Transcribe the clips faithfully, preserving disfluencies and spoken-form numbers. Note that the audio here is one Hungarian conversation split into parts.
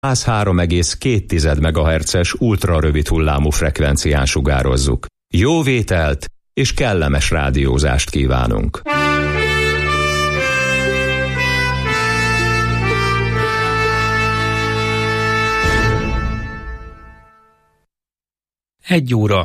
száz három egész két megahertzes ultrarövid hullámú frekvencián sugározzuk. Jó vételt és kellemes rádiózást kívánunk! Egy óra.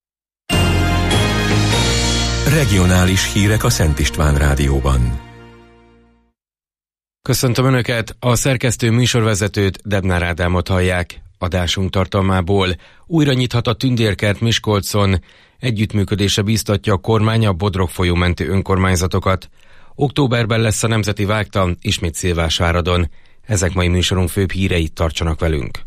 Regionális hírek a Szent István Rádióban. Köszöntöm Önöket, a szerkesztő műsorvezetőt, Debnár Ádámot hallják. Adásunk tartalmából: újra nyithat a tündérkert Miskolcon, együttműködése bíztatja a kormány a Bodrog folyó menti önkormányzatokat. Októberben lesz a Nemzeti Vágta, ismét Szilvásváradon. Ezek mai műsorunk főbb híreit, tartsanak velünk.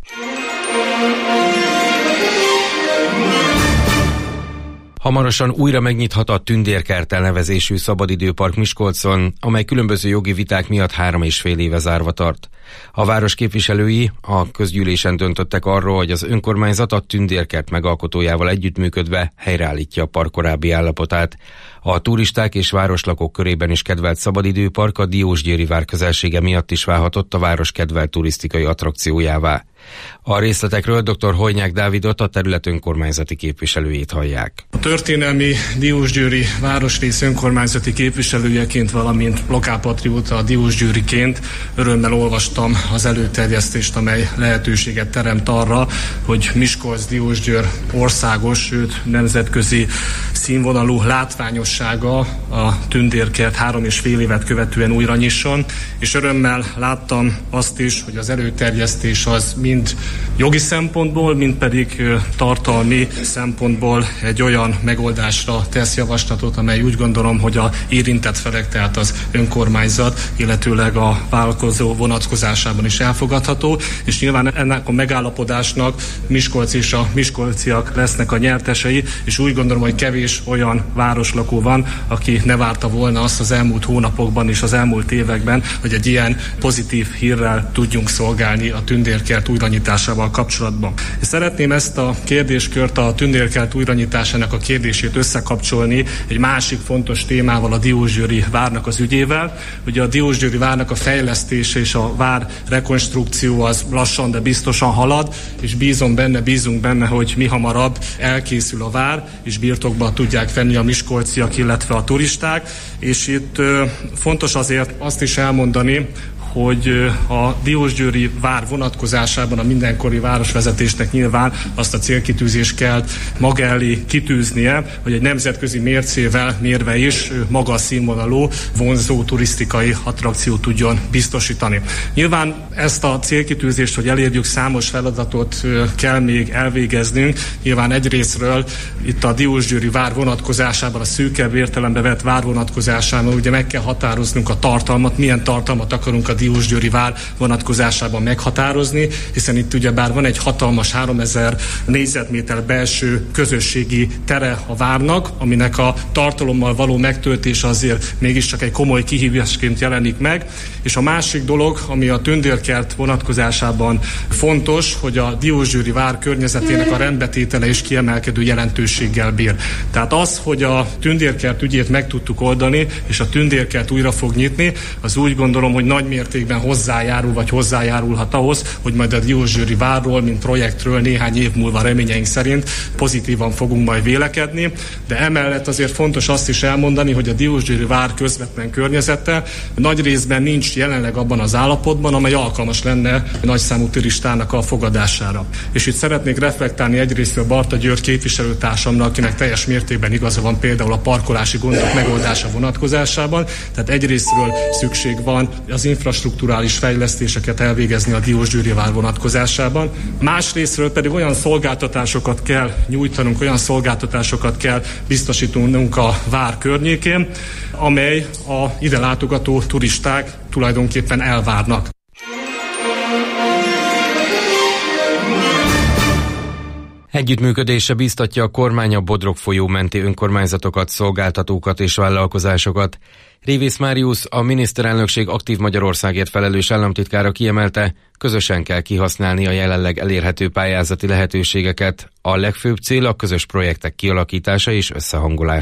Hamarosan újra megnyithat a Tündérkert elnevezésű szabadidőpark Miskolcon, amely különböző jogi viták miatt három és fél éve zárva tart. A város képviselői a közgyűlésen döntöttek arról, hogy az önkormányzat a Tündérkert megalkotójával együttműködve helyreállítja a park korábbi állapotát. A turisták és városlakók körében is kedvelt szabadidőpark a Diósgyőri vár közelsége miatt is válhatott a város kedvelt turisztikai attrakciójává. A részletekről dr. Hojnyák Dávidot, a terület önkormányzati képviselőjét hallják. A történelmi Diósgyőri városrész önkormányzati képviselőjeként, valamint lokálpatrióta a Diósgyőriként örömmel olvastam az előterjesztést, amely lehetőséget teremt arra, hogy Miskolc-Diósgyőr országos, sőt nemzetközi színvonalú látványossága a Tündérkert három és fél évet követően újra nyisson, és örömmel láttam azt is, hogy az előterjesztés az mind jogi szempontból, mind pedig tartalmi szempontból egy olyan megoldásra tesz javaslatot, amely úgy gondolom, hogy a érintett felek, tehát az önkormányzat, illetőleg a vállalkozó vonatkozásában is elfogadható, és nyilván ennek a megállapodásnak Miskolc és a miskolciak lesznek a nyertesei, és úgy gondolom, hogy kevés olyan városlakó van, aki ne várta volna azt az elmúlt hónapokban és az elmúlt években, hogy egy ilyen pozitív hírrel tudjunk szolgálni a Tündérkert újranyitásával kapcsolatban. És szeretném ezt a kérdéskört, a Tündérkert újranyitásának a kérdését összekapcsolni egy másik fontos témával, a Diósgyőri várnak az ügyével. Ugye a Diósgyőri várnak a fejlesztése és a vár rekonstrukció az lassan, de biztosan halad, és bízom benne, bízunk benne, hogy mi hamarabb elkészül a vár, és birtokba tudják venni a miskolciak, illetve a turisták. És itt ö, fontos azért azt is elmondani, hogy a Diósgyőri vár vonatkozásában a mindenkori városvezetésnek nyilván azt a célkitűzést kell maga elé kitűznie, hogy egy nemzetközi mércével mérve is magas színvonalú, vonzó turisztikai attrakciót tudjon biztosítani. Nyilván ezt a célkitűzést, hogy elérjük, számos feladatot kell még elvégeznünk. Nyilván egyrészről itt a Diósgyőri vár vonatkozásában, a szűkebb értelembe vett vár vonatkozásában ugye meg kell határoznunk a tartalmat, milyen tartalmat akarunk a Diósgyőri vár vonatkozásában meghatározni, hiszen itt ugyebár van egy hatalmas háromezer négyzetméter belső közösségi tere a várnak, aminek a tartalommal való megtöltése azért mégiscsak egy komoly kihívásként jelenik meg. És a másik dolog, ami a Tündérkert vonatkozásában fontos, hogy a Diósgyőri vár környezetének a rendbetétele is kiemelkedő jelentőséggel bír. Tehát az, hogy a Tündérkert ügyét meg tudtuk oldani, és a Tündérkert újra fog nyitni, az úgy gondolom, hogy nagy mértékben hozzájárul, vagy hozzájárulhat ahhoz, hogy majd a Diósgyőri várról, mint projektről néhány év múlva reményeink szerint pozitívan fogunk majd vélekedni, de emellett azért fontos azt is elmondani, hogy a Diósgyőri vár közvetlen környezete nagy részben nincs jelenleg abban az állapotban, amely alkalmas lenne nagyszámú turistának a fogadására. És itt szeretnék reflektálni egyrésztről Barta György képviselőtársamnak, akinek teljes mértékben igaza van például a parkolási gondok megoldása vonatkozásában, tehát egyrésztről szükség van az infrastrukturális fejlesztéseket elvégezni a Diósgyőri vár vonatkozásában. Másrésztről pedig olyan szolgáltatásokat kell nyújtanunk, olyan szolgáltatásokat kell biztosítanunk a vár környékén, amely a ide látogató turisták tulajdonképpen elvárnak. Együttműködésre bíztatja a kormány a Bodrog folyó menti önkormányzatokat, szolgáltatókat és vállalkozásokat. Révész Máriusz, a miniszterelnökség Aktív Magyarországért felelős államtitkára kiemelte, közösen kell kihasználni a jelenleg elérhető pályázati lehetőségeket. A legfőbb cél a közös projektek kialakítása és összehangolása.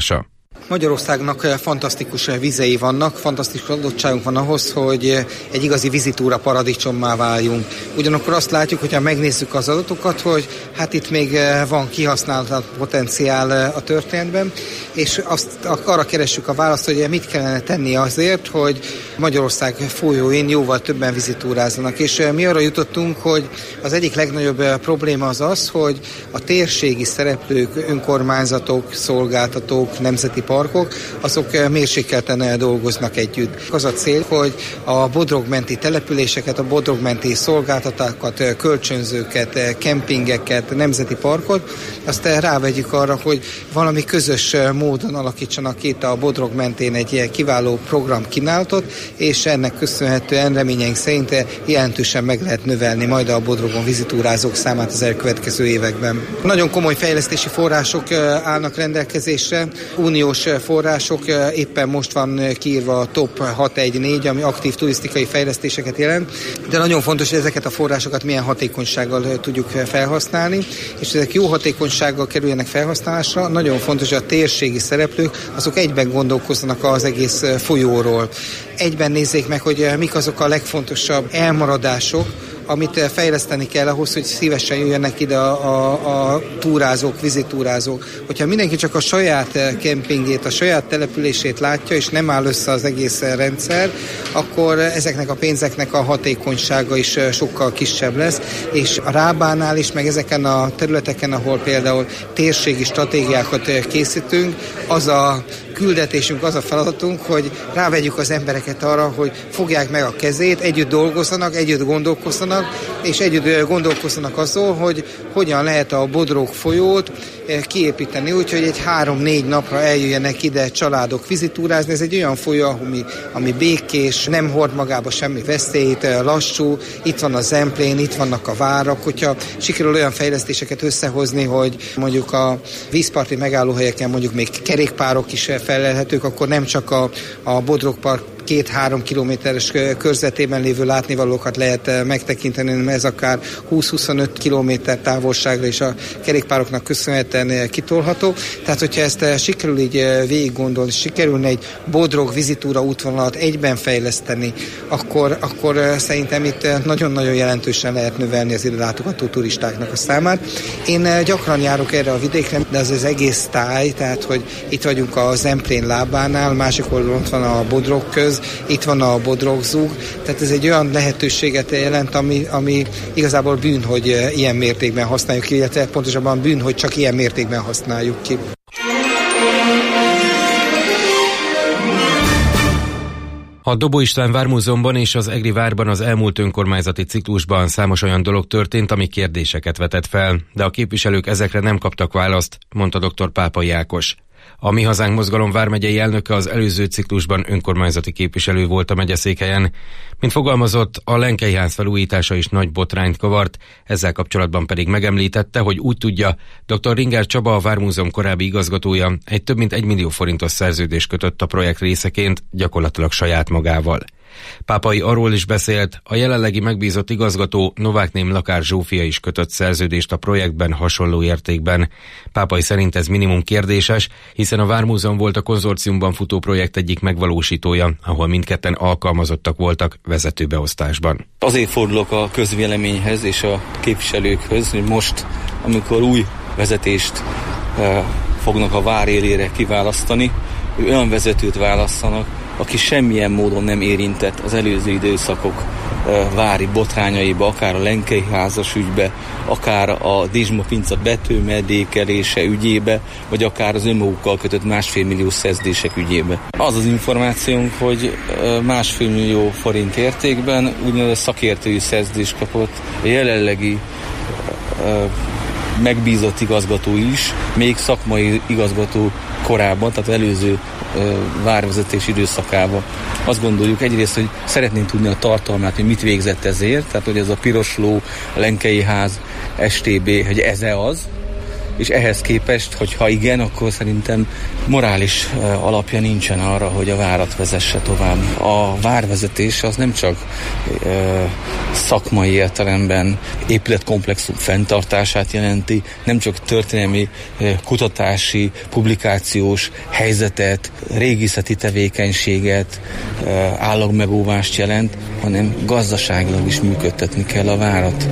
Magyarországnak fantasztikus vizei vannak, fantasztikus adottságunk van ahhoz, hogy egy igazi vizitúra paradicsommá váljunk. Ugyanakkor azt látjuk, hogyha megnézzük az adatokat, hogy hát itt még van kihasználatlan potenciál a történetben, és azt arra keressük a választ, hogy mit kellene tenni azért, hogy Magyarország folyóin jóval többen vizitúrázzanak. És mi arra jutottunk, hogy az egyik legnagyobb probléma az az, hogy a térségi szereplők, önkormányzatok, szolgáltatók, nemzeti parkok, azok mérsékelten dolgoznak együtt. Az a cél, hogy a bodrogmenti településeket, a bodrogmenti szolgáltatókat, kölcsönzőket, kempingeket, nemzeti parkot, azt rávegyük arra, hogy valami közös módon alakítsanak itt a Bodrog mentén egy kiváló program kínálatot, és ennek köszönhetően reményeink szerint jelentősen meg lehet növelni majd a Bodrogon vizitúrázók számát az elkövetkező években. Nagyon komoly fejlesztési források állnak rendelkezésre, uniós források, éppen most van kiírva a top hat egy négy, ami aktív turisztikai fejlesztéseket jelent, de nagyon fontos, hogy ezeket a forrásokat milyen hatékonysággal tudjuk felhasználni, és ezek jó hatékonysággal kerüljenek felhasználásra. Nagyon fontos, hogy a térségi szereplők azok egyben gondolkozzanak az egész folyóról. Egyben nézzék meg, hogy mik azok a legfontosabb elmaradások, amit fejleszteni kell ahhoz, hogy szívesen jöjjenek ide a, a, a túrázók, vizitúrázók. Hogyha mindenki csak a saját kempingét, a saját települését látja, és nem áll össze az egész rendszer, akkor ezeknek a pénzeknek a hatékonysága is sokkal kisebb lesz, és a Rábánál is, meg ezeken a területeken, ahol például térségi stratégiákat készítünk, az a küldetésünk, az a feladatunk, hogy rávegyük az embereket arra, hogy fogják meg a kezét, együtt dolgozzanak, együtt gondolkozzanak, és együtt gondolkozzanak azon, hogy hogyan lehet a Bodrog folyót kiépíteni, úgyhogy egy három-négy napra eljöjjenek ide családok vizitúrázni. Ez egy olyan folyó, ami, ami békés, nem hord magába semmi veszélyt, lassú, itt van a Zemplén, itt vannak a várak. Hogyha sikerül olyan fejlesztéseket összehozni, hogy mondjuk a vízparti megállóhelyeken mondjuk még kerékpárok is felelhetők, akkor nem csak a, a Bodrog Park két-három kilométeres körzetében lévő látnivalókat lehet megtekinteni, mert ez akár húsz-huszonöt kilométer távolságra is a kerékpároknak köszönhetően kitolható. Tehát, hogyha ezt sikerül így végig gondolni, sikerülne egy Bodrog vizitúra útvonalat egyben fejleszteni, akkor, akkor szerintem itt nagyon-nagyon jelentősen lehet növelni az ide látogató turistáknak a számát. Én gyakran járok erre a vidékre, de az az egész táj, tehát, hogy itt vagyunk a Zemplén lábánál, másik oldalon ott van a Bodrog köz, itt van a Bodrogzug, tehát ez egy olyan lehetőséget jelent, ami, ami igazából bűn, hogy ilyen mértékben használjuk ki, illetve pontosabban bűn, hogy csak ilyen mértékben használjuk ki. A Dobó István Vármúzeumban és az Egri várban az elmúlt önkormányzati ciklusban számos olyan dolog történt, ami kérdéseket vetett fel, de a képviselők ezekre nem kaptak választ, mondta dr. Pápai Ákos. A Mi Hazánk mozgalom vármegyei elnöke az előző ciklusban önkormányzati képviselő volt a megyeszékhelyen. Mint fogalmazott, a Lenkelyház felújítása is nagy botrányt kavart, ezzel kapcsolatban pedig megemlítette, hogy úgy tudja, dr. Ringer Csaba, a Vármúzeum korábbi igazgatója egy több mint egy millió forintos szerződést kötött a projekt részeként, gyakorlatilag saját magával. Pápai arról is beszélt, a jelenlegi megbízott igazgató Novák-ném Lakár Zsófia is kötött szerződést a projektben hasonló értékben. Pápai szerint ez minimum kérdéses, hiszen a Vármúzeum volt a konzorciumban futó projekt egyik megvalósítója, ahol mindketten alkalmazottak voltak vezetőbeosztásban. Azért fordulok a közvéleményhez és a képviselőkhöz, hogy most, amikor új vezetést eh, fognak a vár élére kiválasztani, olyan vezetőt választanak, aki semmilyen módon nem érintett az előző időszakok vári botrányaiba, akár a Lenkelyházas ügybe, akár a Dézsma Pince betőmedékelése ügyébe, vagy akár az önmagukkal kötött másfél millió szerződések ügyébe. Az az információnk, hogy másfél millió forint értékben úgynevezett szakértői szerződést kapott a jelenlegi megbízott igazgató is, még szakmai igazgató korábban, tehát előző várvezetés időszakában. Azt gondoljuk egyrészt, hogy szeretnénk tudni a tartalmát, hogy mit végzett ezért, tehát hogy ez a piros ló, a Lenkei ház, es té bé, hogy ez-e az, és ehhez képest, hogy ha igen, akkor szerintem morális alapja nincsen arra, hogy a várat vezesse tovább. A várvezetés az nem csak ö, szakmai értelemben épületkomplexum fenntartását jelenti, nem csak történelmi ö, kutatási, publikációs helyzetet, régészeti tevékenységet, ö, állagmegóvást jelent, hanem gazdaságilag is működtetni kell a várat.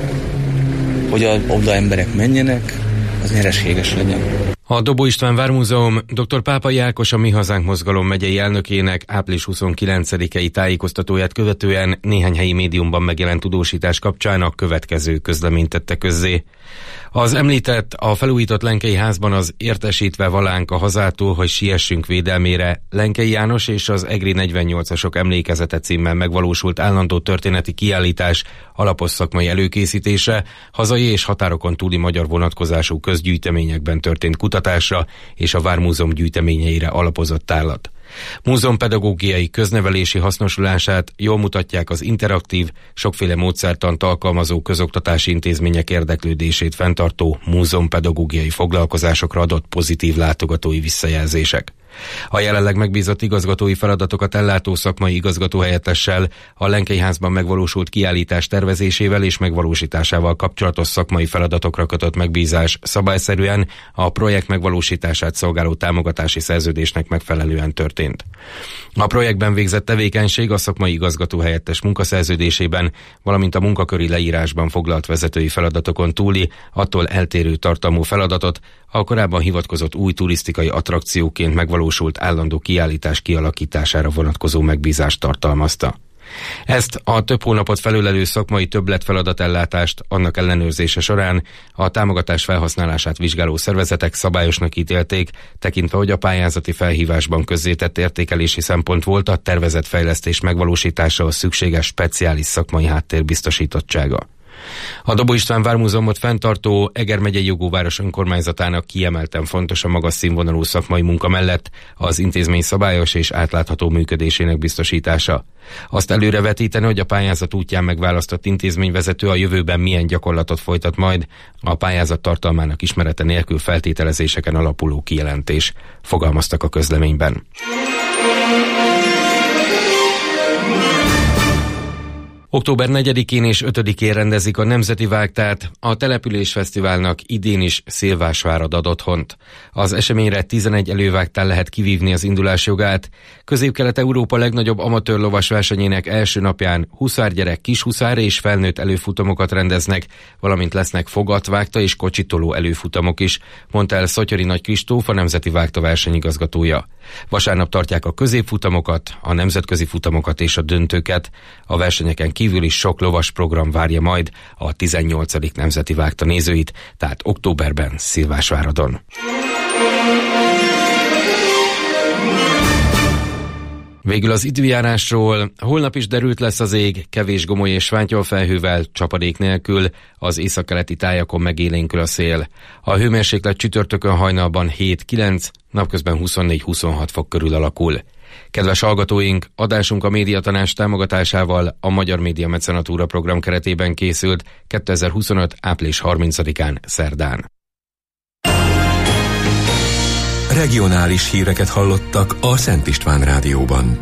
Hogy oda emberek menjenek, az nyereséges legyen. A Dobó István Vármúzeum dr. Pápai Ákos, a Mi Hazánk mozgalom megyei elnökének április huszonkilencedikei tájékoztatóját követően néhány helyi médiumban megjelent tudósítás kapcsán a következő közleményt tette közzé. Az említett, a felújított Lenkei házban az Értesítve valánk a hazától, hogy siessünk védelmére Lenkei János és az egri negyvennyolcasok emlékezete címmel megvalósult állandó történeti kiállítás alapos szakmai előkészítése, hazai és határokon túli magyar vonatkozású közgyűjteményekben történt kutatásra és a Vármúzeum gyűjteményeire alapozott tárlat. Múzeum pedagógiai köznevelési hasznosulását jól mutatják az interaktív, sokféle módszertant alkalmazó közoktatási intézmények érdeklődését fenntartó múzeumpedagógiai foglalkozásokra adott pozitív látogatói visszajelzések. A jelenleg megbízott igazgatói feladatokat ellátó szakmai igazgatóhelyettessel, a Lenkei házban megvalósult kiállítás tervezésével és megvalósításával kapcsolatos szakmai feladatokra kötött megbízás szabályszerűen a projekt megvalósítását szolgáló támogatási szerződésnek megfelelően történt. A projektben végzett tevékenység a szakmai igazgatóhelyettes munkaszerződésében, valamint a munkaköri leírásban foglalt vezetői feladatokon túli, attól eltérő tartalmú feladatot a korábban hivatkozott új turisztikai attrakcióként megvalósult állandó kiállítás kialakítására vonatkozó megbízást tartalmazta. Ezt a több hónapot felölelő szakmai többletfeladatellátást annak ellenőrzése során a támogatás felhasználását vizsgáló szervezetek szabályosnak ítélték, tekintve, hogy a pályázati felhívásban közzétett értékelési szempont volt a tervezett fejlesztés megvalósításához szükséges speciális szakmai háttér biztosítottsága. A Dobó István Vármúzeumot fenntartó Eger megyei jogóváros önkormányzatának kiemelten fontos a magas színvonalú szakmai munka mellett az intézmény szabályos és átlátható működésének biztosítása. Azt előrevetíteni, hogy a pályázat útján megválasztott intézményvezető a jövőben milyen gyakorlatot folytat majd, a pályázat tartalmának ismerete nélkül feltételezéseken alapuló kijelentés, fogalmaztak a közleményben. október negyedikén és ötödikén rendezik a Nemzeti Vágtát, a Településfesztiválnak idén is Szilvásvárad ad otthont. Az eseményre tizenegy elővágtán lehet kivívni az indulás jogát. Közép-Kelet-Európa legnagyobb amatőr lovas versenyének első napján huszárgyerek, kishuszár és felnőtt előfutamokat rendeznek, valamint lesznek fogatvágta és kocsitoló előfutamok is, mondta el Szotyori Nagy Kristóf, a Nemzeti Vágta versenyigazgatója. Vasárnap tartják a középfutamokat, a nemzetközi futamokat és a döntőket. A versenyeken kívül is sok lovas program várja majd a tizennyolcadik Nemzeti Vágta nézőit, tehát októberben Szilvásváradon. Végül az időjárásról. Holnap is derült lesz az ég, kevés gomoly és svántyolfelhővel, csapadék nélkül, az északkeleti tájakon megélénkül a szél. A hőmérséklet csütörtökön hajnalban hét-kilenc, napközben huszonnégy-huszonhat fok körül alakul. Kedves hallgatóink, adásunk a Médiatanács támogatásával a Magyar Média Mecenatúra program keretében készült kétezer-huszonöt. április harmincadikán szerdán. Regionális híreket hallottak a Szent István Rádióban.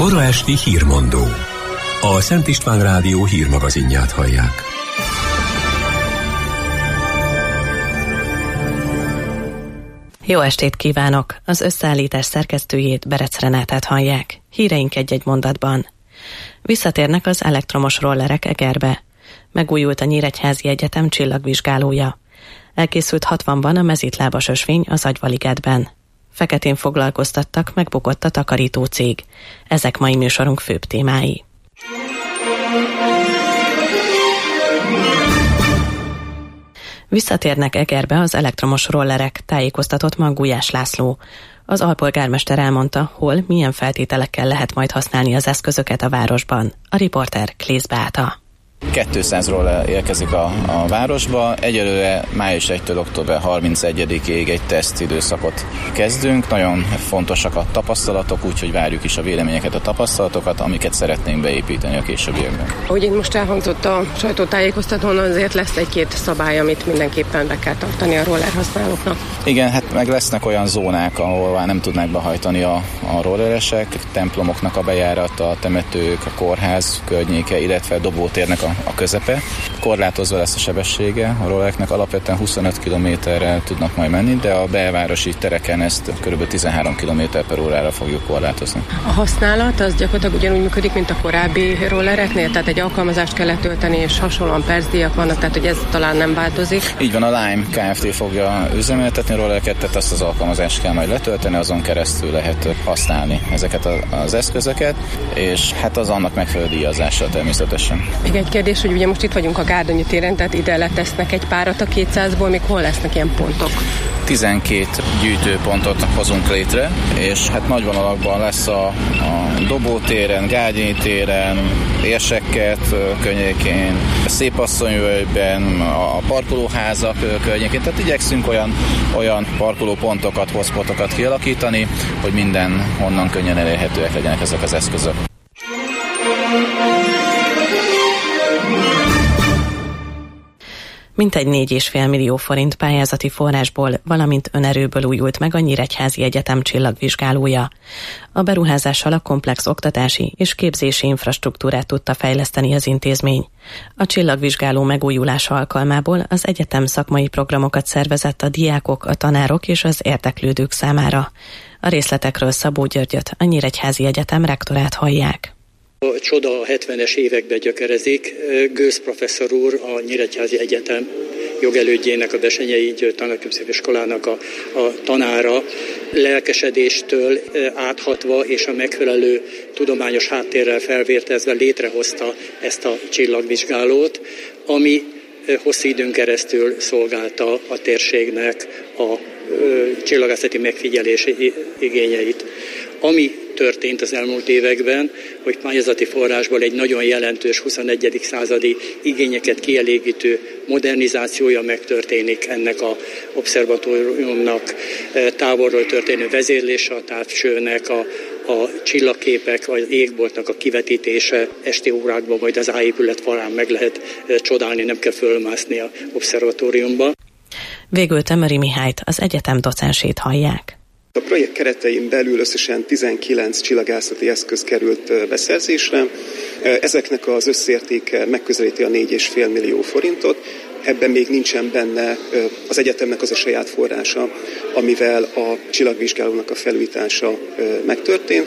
Kora esti hírmondó. A Szent István Rádió hírmagazinját hallják. Jó estét kívánok! Az összeállítás szerkesztőjét, Berec Renátát hallják. Híreink egy-egy mondatban. Visszatérnek az elektromos rollerek Egerbe. Megújult a Nyíregyházi Egyetem csillagvizsgálója. Elkészült hatvanban a mezítlábas ösvény az Agyvaligetben. Feketén foglalkoztattak, megbukott a takarító cég. Ezek mai műsorunk főbb témái. Visszatérnek Egerbe az elektromos rollerek, tájékoztatott ma Gulyás László. Az alpolgármester elmondta, hol, milyen feltételekkel lehet majd használni az eszközöket a városban. A riporter Klész Beáta. kétszáz roller érkezik a, a városba. Egyelőre május elsejétől október harmincegyedikéig egy teszt időszakot kezdünk. Nagyon fontosak a tapasztalatok, úgyhogy várjuk is a véleményeket, a tapasztalatokat, amiket szeretnénk beépíteni a későbbiekben. Ahogy itt most elhangzott a sajtótájékoztatón, azért lesz egy-két szabály, amit mindenképpen be kell tartani a roller használóknak. Igen, hát meg lesznek olyan zónák, ahol nem tudnak behajtani a, a rolleresek, templomoknak a bejárata, a temetők, a kórház környéke, illetve a dobótérnek a a közepe. Korlátozva lesz a sebessége, a rollereknek alapvetően huszonöt kilométerrel tudnak majd menni, de a belvárosi tereken ezt kb. tizenhárom kilométer per órára fogjuk korlátozni. A használat az gyakorlatilag ugyanúgy működik, mint a korábbi rollereknél, tehát egy alkalmazást kell letölteni, és hasonlóan percdíjak vannak, tehát hogy ez talán nem változik. Így van, a Lime Kft. Fogja üzemeltetni a rollereket, tehát azt az alkalmazást kell majd letölteni, azon keresztül lehet használni ezeket az eszközöket, és hát az annak megfelelő díjazással természetesen. Még egy kérdés, hogy ugye most itt vagyunk a Gárdonyi téren, tehát ide letesznek egy párat a kétszázból, még hol lesznek ilyen pontok? tizenkét gyűjtőpontot hozunk létre, és hát nagy vonalakban lesz a, a Dobótéren, Gárdonyi téren, Érsekket környékén, Szépasszonyvölgyben, a parkolóházak környékén, tehát igyekszünk olyan, olyan parkolópontokat, hotspotokat kialakítani, hogy minden honnan könnyen elérhetőek legyenek ezek az eszközök. Mintegy négy és fél millió forint pályázati forrásból, valamint önerőből újult meg a Nyíregyházi Egyetem csillagvizsgálója. A beruházással a komplex oktatási és képzési infrastruktúrát tudta fejleszteni az intézmény. A csillagvizsgáló megújulása alkalmából az egyetem szakmai programokat szervezett a diákok, a tanárok és az érdeklődők számára. A részletekről Szabó Györgyöt, a Nyíregyházi Egyetem rektorát hallják. A csoda a hetvenes években gyökerezik. Gőz professzor úr, a Nyíregyházi Egyetem jogelődjének, a Bessenyei György Tanárképzőiskolának a, a tanára lelkesedéstől áthatva és a megfelelő tudományos háttérrel felvértezve létrehozta ezt a csillagvizsgálót, ami hosszú időn keresztül szolgálta a térségnek a csillagászati megfigyelési igényeit. Ami történt az elmúlt években, hogy pályázati forrásból egy nagyon jelentős huszonegyedik századi igényeket kielégítő modernizációja megtörténik ennek a obszervatóriumnak, távolról történő vezérlése a távcsőnek, a, a csillagképek, az égboltnak a kivetítése, esti órákban majd az áépület falán meg lehet csodálni, nem kell fölmászni a obszervatóriumba. Végül Tömöri Mihályt, az egyetem docensét hallják. A projekt keretein belül összesen tizenkilenc csillagászati eszköz került beszerzésre. Ezeknek az összértéke megközelíti a négy és fél millió forintot. Ebben még nincsen benne az egyetemnek az a saját forrása, amivel a csillagvizsgálónak a felújítása megtörtént.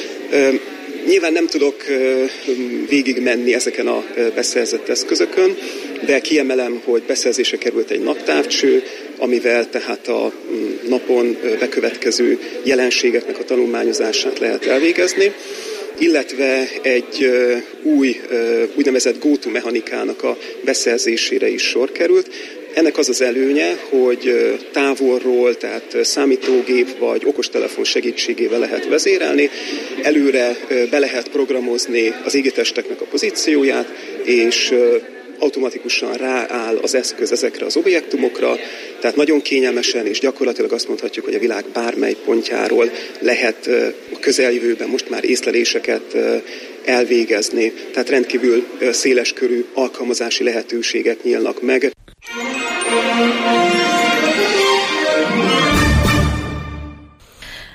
Nyilván nem tudok végigmenni ezeken a beszerzett eszközökön, de kiemelem, hogy beszerzésre került egy naptávcső, amivel tehát a napon bekövetkező jelenségeknek a tanulmányozását lehet elvégezni, illetve egy új úgynevezett go-to mechanikának a beszerzésére is sor került. Ennek az az előnye, hogy távolról, tehát számítógép vagy okostelefon segítségével lehet vezérelni, előre be lehet programozni az égitesteknek a pozícióját, és automatikusan rááll az eszköz ezekre az objektumokra, tehát nagyon kényelmesen és gyakorlatilag azt mondhatjuk, hogy a világ bármely pontjáról lehet a közeljövőben most már észleléseket elvégezni, tehát rendkívül széleskörű alkalmazási lehetőségek nyílnak meg.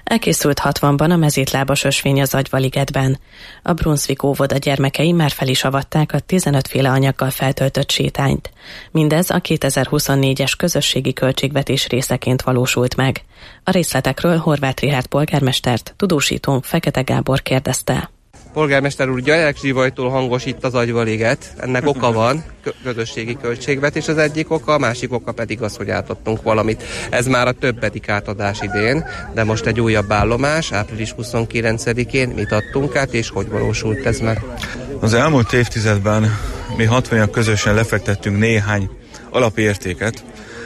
Elkészült hatvanban a mezítlábas ösvény az Agyva-ligetben. A Brunswick óvoda gyermekei már fel is avatták a tizenöt féle anyaggal feltöltött sétányt. Mindez a kétezer-huszonnégyes közösségi költségvetés részeként valósult meg. A részletekről Horváth Richárd polgármestert tudósítónk Fekete Gábor kérdezte. Polgármester úr, gyerekszsivajtól hangos itt az Agyva-liget. Ennek oka van, közösségi költségvetés az egyik oka, a másik oka pedig az, hogy átadtunk valamit. Ez már a többedik átadás idén, de most egy újabb állomás, április huszonkilencedikén mit adtunk át, és hogy valósult ez meg? Az elmúlt évtizedben mi hatvaniak közösen lefektettünk néhány alapértéket,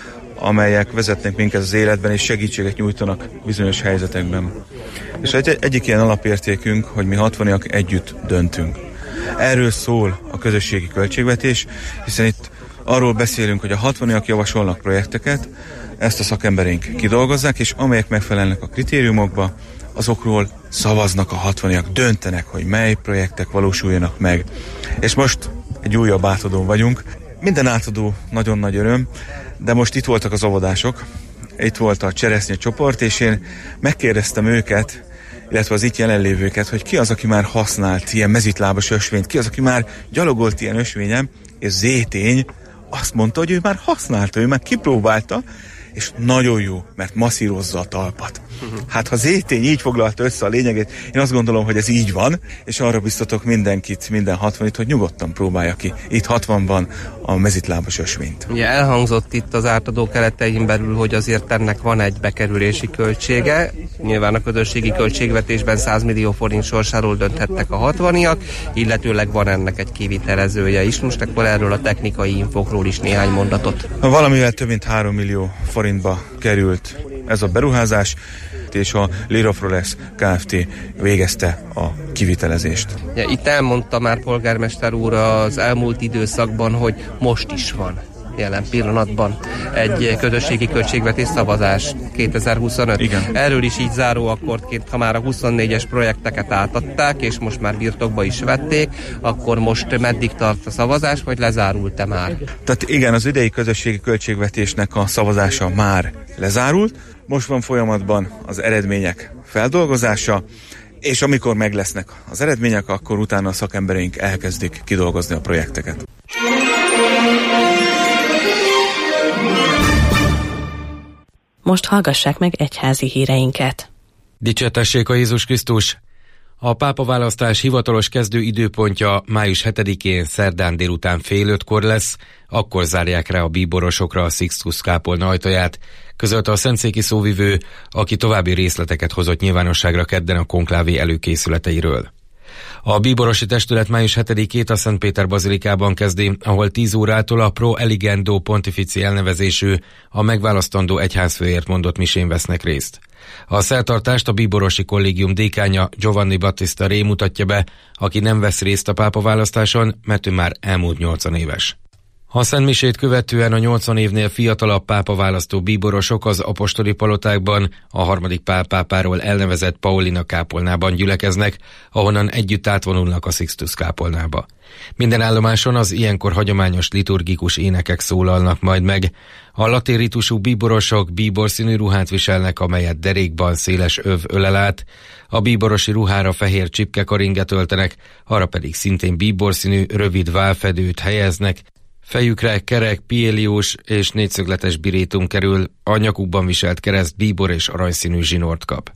amelyek vezetnek minket az életben, és segítséget nyújtanak bizonyos helyzetekben. És egy, egyik ilyen alapértékünk, hogy mi hatvaniak együtt döntünk. Erről szól a közösségi költségvetés, hiszen itt arról beszélünk, hogy a hatvaniak javasolnak projekteket, ezt a szakembereink kidolgozzák, és amelyek megfelelnek a kritériumokba, azokról szavaznak a hatvaniak, döntenek, hogy mely projektek valósuljanak meg. És most egy újabb átadón vagyunk. Minden átadó nagyon nagy öröm, de most itt voltak az óvodások, itt volt a cseresznye csoport, és én megkérdeztem őket, illetve az itt jelenlévőket, hogy ki az, aki már használt ilyen mezitlábas ösvényt, ki az, aki már gyalogolt ilyen ösvényen, és Zétény azt mondta, hogy ő már használta, ő már kipróbálta, és nagyon jó, mert masszírozza a talpat. Hát ha Zétény így foglalta össze a lényegét, én azt gondolom, hogy ez így van, és arra biztatok mindenkit, minden hatvanit, hogy nyugodtan próbálja ki itt hatvanban a mezitlábas ösvényt. Ugye elhangzott itt az átadó keretein belül, hogy azért ennek van egy bekerülési költsége. Nyilván a közösségi költségvetésben száz millió forint sorsáról dönthettek a hatvaniak, illetőleg van ennek egy kivitelezője is. Most akkor erről a technikai infokról is néhány mondatot. Valamivel több mint három millió forintba került ez a beruházás, és a Lirofrolex Kft. Végezte a kivitelezést. Ja, itt elmondta már polgármester úr az elmúlt időszakban, hogy most is van jelen pillanatban egy közösségi költségvetés szavazás kétezer-huszonöt. Igen. Erről is így záróakkordként, ha már a huszonnégyes projekteket átadták, és most már birtokba is vették, akkor most meddig tart a szavazás, vagy lezárult-e már? Tehát igen, az idei közösségi költségvetésnek a szavazása már lezárult, most van folyamatban az eredmények feldolgozása, és amikor meg lesznek az eredmények, akkor utána a szakembereink elkezdik kidolgozni a projekteket. Most hallgassák meg egyházi híreinket. Dicsértessék a Jézus Krisztus! A pápaválasztás hivatalos kezdő időpontja május hetedikén szerdán délután fél ötkor lesz, akkor zárják rá a bíborosokra a Sixtus kápolna ajtaját, közölte a szentszéki szóvivő, aki további részleteket hozott nyilvánosságra kedden a konklávé előkészületeiről. A bíborosi testület május hetedikét a Szentpéter bazilikában kezdi, ahol tíz órától a Pro Eligendo Pontifici elnevezésű, a megválasztandó egyházfőért mondott misén vesznek részt. A szertartást a bíborosi kollégium dékánya Giovanni Battista Ré mutatja be, aki nem vesz részt a pápaválasztáson, mert ő már elmúlt nyolcvan éves. A szentmisét követően a nyolcvan évnél fiatalabb pápaválasztó bíborosok az apostoli palotákban, a harmadik Pál pápáról elnevezett Paulina kápolnában gyülekeznek, ahonnan együtt átvonulnak a Sixtus kápolnába. Minden állomáson az ilyenkor hagyományos liturgikus énekek szólalnak majd meg. A latin ritusú bíborosok bíborszínű ruhát viselnek, amelyet derékban széles öv ölel át, a bíborosi ruhára fehér csipkekaringet öltenek, arra pedig szintén bíborszínű rövid válfedőt helyeznek, fejükre kerek, pieliós és négyszögletes birétum kerül, a nyakukban viselt kereszt bíbor és aranyszínű zsinort kap.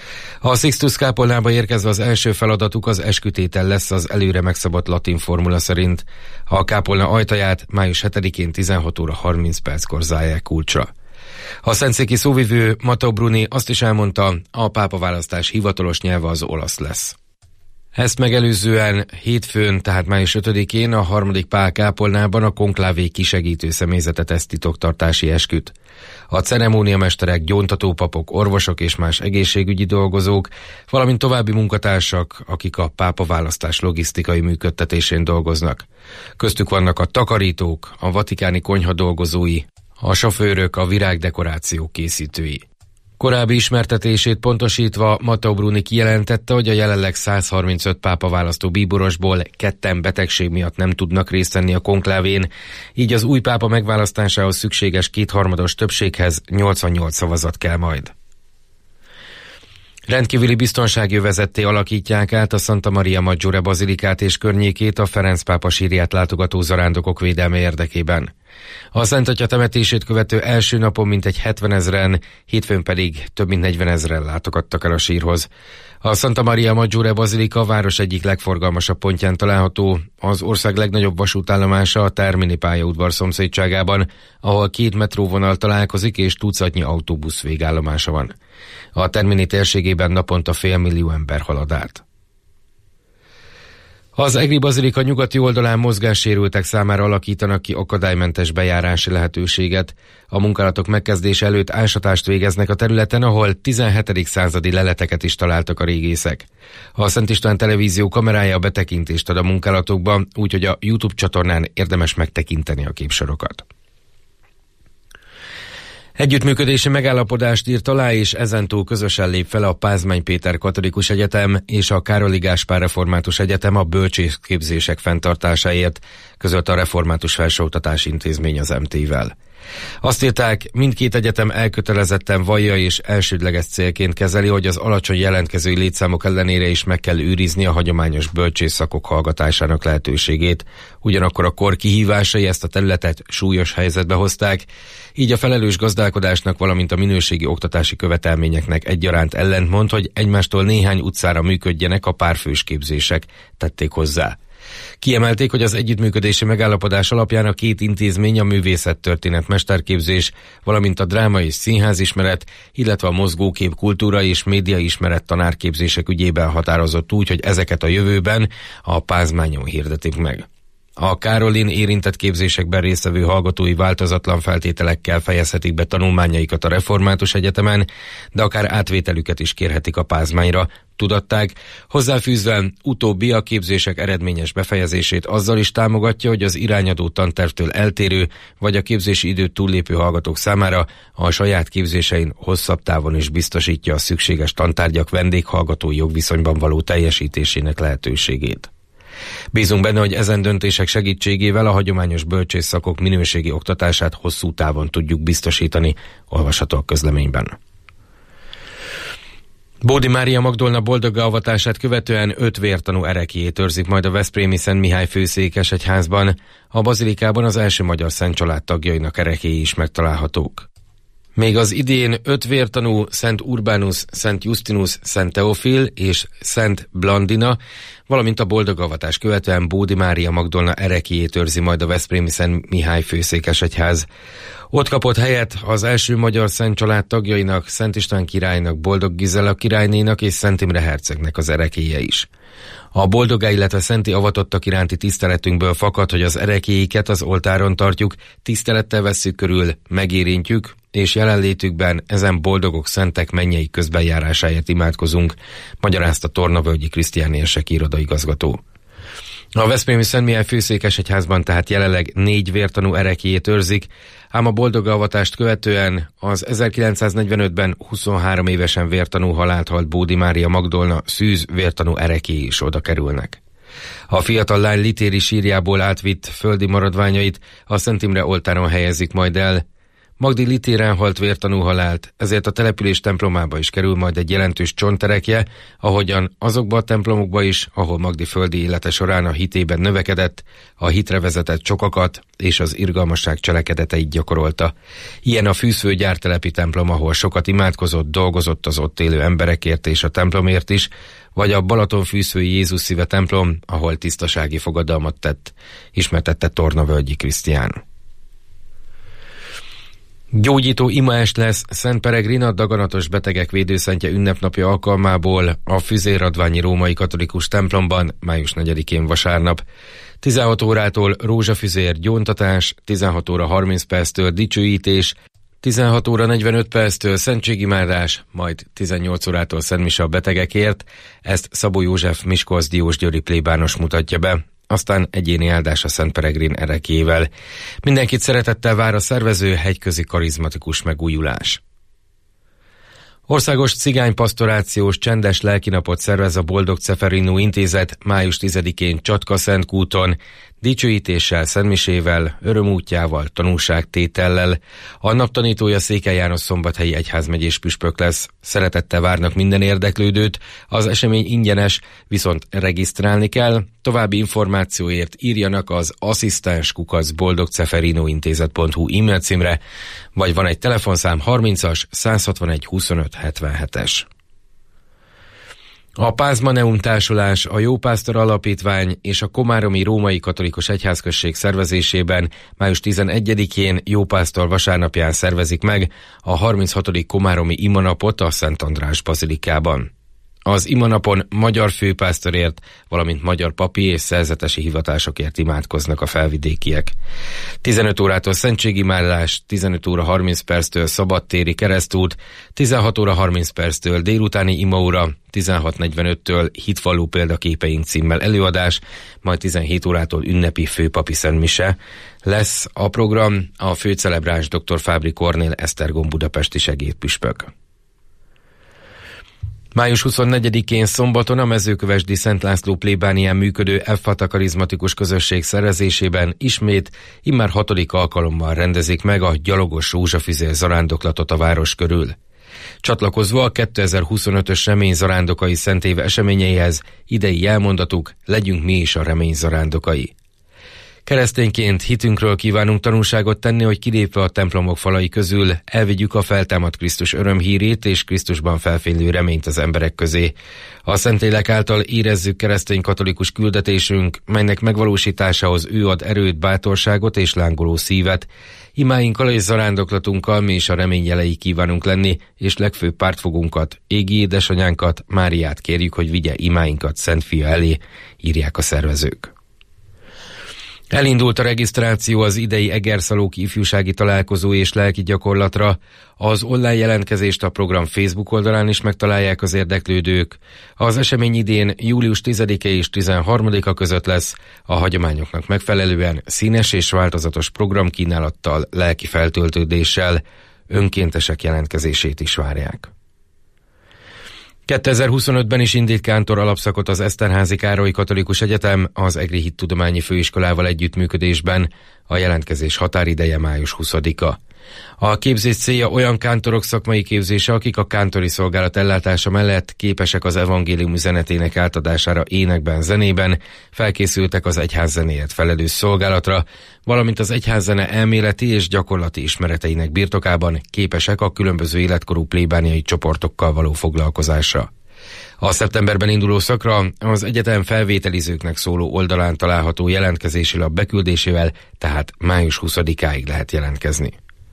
A Sixtus kápolnába érkezve az első feladatuk az eskütétel lesz az előre megszabott latin formula szerint. A kápolna ajtaját május hetedikén tizenhat óra harminc perckor zárják kulcsra. A szentszéki szóvivő Matteo Bruni azt is elmondta, a pápaválasztás hivatalos nyelve az olasz lesz. Ezt megelőzően hétfőn, tehát május ötödikén a harmadik Pál kápolnában a konklávé kisegítő személyzete tesz titoktartási esküt. A ceremóniamesterek, gyóntatópapok, orvosok és más egészségügyi dolgozók, valamint további munkatársak, akik a pápaválasztás logisztikai működtetésén dolgoznak. Köztük vannak a takarítók, a vatikáni konyha dolgozói, a sofőrök, a virágdekoráció készítői. Korábbi ismertetését pontosítva Matteo Bruni kijelentette, hogy a jelenleg száz harmincöt pápaválasztó bíborosból ketten betegség miatt nem tudnak részt venni a konklávén, így az új pápa megválasztásához szükséges kétharmados többséghez nyolcvannyolc szavazat kell majd. Rendkívüli biztonsági övezetté alakítják át a Santa Maria Maggiore bazilikát és környékét a Ferenc pápa sírját látogató zarándokok védelme érdekében. A Szent Atya temetését követő első napon mintegy hetvenezren, hétfőn pedig több mint negyvenezren látogattak el a sírhoz. A Santa Maria Maggiore bazilika a város egyik legforgalmasabb pontján található, az ország legnagyobb vasútállomása a Termini pályaudvar szomszédságában, ahol két metróvonal találkozik és tucatnyi autóbusz végállomása van. A Termini térségében naponta fél millió ember halad át. Az Egri bazilika nyugati oldalán mozgássérültek számára alakítanak ki akadálymentes bejárási lehetőséget. A munkálatok megkezdése előtt ásatást végeznek a területen, ahol tizenhetedik századi leleteket is találtak a régészek. A Szent István televízió kamerája betekintést ad a munkálatokba, úgyhogy a YouTube csatornán érdemes megtekinteni a képsorokat. Együttműködési megállapodást írt alá, és ezentúl közösen lép fel a Pázmány Péter Katolikus Egyetem és a Károli Gáspár Református Egyetem a bölcsészképzések fenntartásáért, közölt a Református Felsőoktatási Intézmény az em té-vel. Azt írták, mindkét egyetem elkötelezetten vallja és elsődleges célként kezeli, hogy az alacsony jelentkezői létszámok ellenére is meg kell őrizni a hagyományos bölcsészszakok hallgatásának lehetőségét. Ugyanakkor a kor kihívásai ezt a területet súlyos helyzetbe hozták, így a felelős gazdálkodásnak, valamint a minőségi oktatási követelményeknek egyaránt ellentmond, hogy egymástól néhány utcára működjenek a párfős képzések, tették hozzá. Kiemelték, hogy az együttműködési megállapodás alapján a két intézmény a művészettörténet mesterképzés, valamint a dráma és színházismeret, illetve a mozgókép kultúra és médiaismeret tanárképzések ügyében határozott úgy, hogy ezeket a jövőben a Pázmányon hirdetik meg. A Károlin érintett képzésekben résztvevő hallgatói változatlan feltételekkel fejezhetik be tanulmányaikat a Református Egyetemen, de akár átvételüket is kérhetik a Pázmányra, tudatták, hozzáfűzve utóbbi a képzések eredményes befejezését azzal is támogatja, hogy az irányadó tantervtől eltérő vagy a képzési időt túllépő hallgatók számára a saját képzésein hosszabb távon is biztosítja a szükséges tantárgyak vendéghallgatói jogviszonyban való teljesítésének lehetőségét. Bízunk benne, hogy ezen döntések segítségével a hagyományos bölcsészszakok minőségi oktatását hosszú távon tudjuk biztosítani, olvasható a közleményben. Bódi Mária Magdolna boldoggá-avatását követően öt vértanú ereklyét őrzik majd a veszprémi Szent Mihály főszékesegyházban. A bazilikában az első magyar szent család tagjainak ereklyéi is megtalálhatók. Még az idén öt vértanú Szent Urbánus, Szent Justinus, Szent Teofil és Szent Blandina, valamint a boldogavatás követően Bódi Mária Magdolna ereklyét őrzi majd a veszprémi Szent Mihály főszékesegyház. Ott kapott helyet az első magyar szent család tagjainak, Szent István királynak, Boldog Gizella királynénak és Szent Imre hercegnek az ereklyéje is. A boldogá, illetve szenti avatottak iránti tiszteletünkből fakad, hogy az ereklyéiket az oltáron tartjuk, tisztelettel vesszük körül, megérintjük, és jelenlétükben ezen boldogok szentek mennyei közbenjárásáért imádkozunk, magyarázta Tornavölgyi Krisztián érsek irodaigazgató. A veszprémi Szent Mihály főszékesegyházban tehát jelenleg négy vértanú ereklyét őrzik, ám a boldogaavatást követően az ezerkilencszáznegyvenötben huszonhárom évesen vértanú halált halt Bódi Mária Magdolna szűz vértanú ereklyéi is oda kerülnek. A fiatal lány litéri sírjából átvitt földi maradványait a Szent Imre oltáron helyezik majd el. Magdi litéren halt vértanú halált, ezért a település templomába is kerül majd egy jelentős csonterekje, ahogyan azokba a templomokba is, ahol Magdi földi élete során a hitében növekedett, a hitre vezetett sokakat és az irgalmasság cselekedeteit gyakorolta. Ilyen a Fűzfő gyártelepi templom, ahol sokat imádkozott, dolgozott az ott élő emberekért és a templomért is, vagy a Balatonfűzfői Jézus Szíve templom, ahol tisztasági fogadalmat tett, ismertette Tornavölgyi Krisztián. Gyógyító imaest lesz Szent Peregrina daganatos betegek védőszentje ünnepnapja alkalmából a Füzérradványi római katolikus templomban május negyedikén vasárnap. tizenhat órától rózsafüzér gyóntatás, tizenhat óra harminc perctől dicsőítés, tizenhat óra negyvenöt perctől szentségimádás, majd tizennyolc órától szentmise a betegekért. Ezt Szabó József Miskolc diósgyőri plébános mutatja be. Aztán egyéni áldás a Szent Peregrin ereklyével. Mindenkit szeretettel vár a szervező hegyközi karizmatikus megújulás. Országos cigánypastorációs csendes lelkinapot szervez a Boldog Ceferino Intézet május tizedikén Csatka-Szentkúton. dicsőítéssel, szentmisével, örömútjával, tanúságtétellel. A nap tanítója Székely János szombathelyi egyházmegyés püspök lesz. Szeretettel várnak minden érdeklődőt, az esemény ingyenes, viszont regisztrálni kell. További információért írjanak az asszisztens kukac boldogceferinointézet pont hu e-mail címre, vagy van egy telefonszám harmincas száz hatvanegy huszonöt hetvenhetes. A Pázmaneum Társulás, a Jópásztor Alapítvány és a Komáromi Római Katolikus Egyházközség szervezésében május tizenegyedikén Jópásztor vasárnapján szervezik meg a harminchatodik Komáromi imanapot a Szent András bazilikában. Az imanapon magyar főpásztorért, valamint magyar papi és szerzetesi hivatásokért imádkoznak a felvidékiek. tizenöt órától szentségimádás, tizenöt óra harminc perctől szabadtéri keresztút, tizenhat óra harminc perctől délutáni imaóra, tizenhat negyvenöttől Hitvalló példaképeink címmel előadás, majd tizenhét órától ünnepi főpapi szentmise lesz a program. A főcelebráns dr. Fábri Kornél Esztergom budapesti segédpüspök. május huszonnegyedikén szombaton a mezőkövesdi Szent László plébánián működő Effata karizmatikus közösség szervezésében ismét immár hatodik alkalommal rendezik meg a gyalogos rózsafüzér zarándoklatot a város körül. Csatlakozva a kétezer-huszonötös remény zarándokai szentéve eseményeihez idei jelmondatuk: legyünk mi is a remény zarándokai. Keresztényként hitünkről kívánunk tanúságot tenni, hogy kilépve a templomok falai közül elvigyük a feltámadt Krisztus örömhírét és Krisztusban felfénylő reményt az emberek közé. A Szentlélek által érezzük keresztény katolikus küldetésünk, melynek megvalósításához ő ad erőt, bátorságot és lángoló szívet. Imáinkkal és zarándoklatunkkal mi is a remény jelei kívánunk lenni, és legfőbb pártfogunkat, égi édesanyánkat, Máriát kérjük, hogy vigye imáinkat Szent Fia elé, írják a szervezők. Elindult a regisztráció az idei Egerszalóki ifjúsági találkozó és lelki gyakorlatra. Az online jelentkezést a program Facebook oldalán is megtalálják az érdeklődők. Az esemény idén július tizedike és tizenharmadika között lesz, a hagyományoknak megfelelően színes és változatos programkínálattal, lelki feltöltődéssel. Önkéntesek jelentkezését is várják. kétezer-huszonötben is indít kántor alapszakot az Eszterházy Károly Katolikus Egyetem az Egri Hittudományi Főiskolával együttműködésben. A jelentkezés határideje május huszadika. A képzés célja olyan kántorok szakmai képzése, akik a kántori szolgálat ellátása mellett képesek az evangélium üzenetének átadására énekben, zenében, felkészültek az egyházzenéért felelős szolgálatra, valamint az egyházzene elméleti és gyakorlati ismereteinek birtokában képesek a különböző életkorú plébániai csoportokkal való foglalkozásra. A szeptemberben induló szakra az egyetem felvételizőknek szóló oldalán található jelentkezési lap beküldésével, tehát május huszadikáig lehet jelentkezni.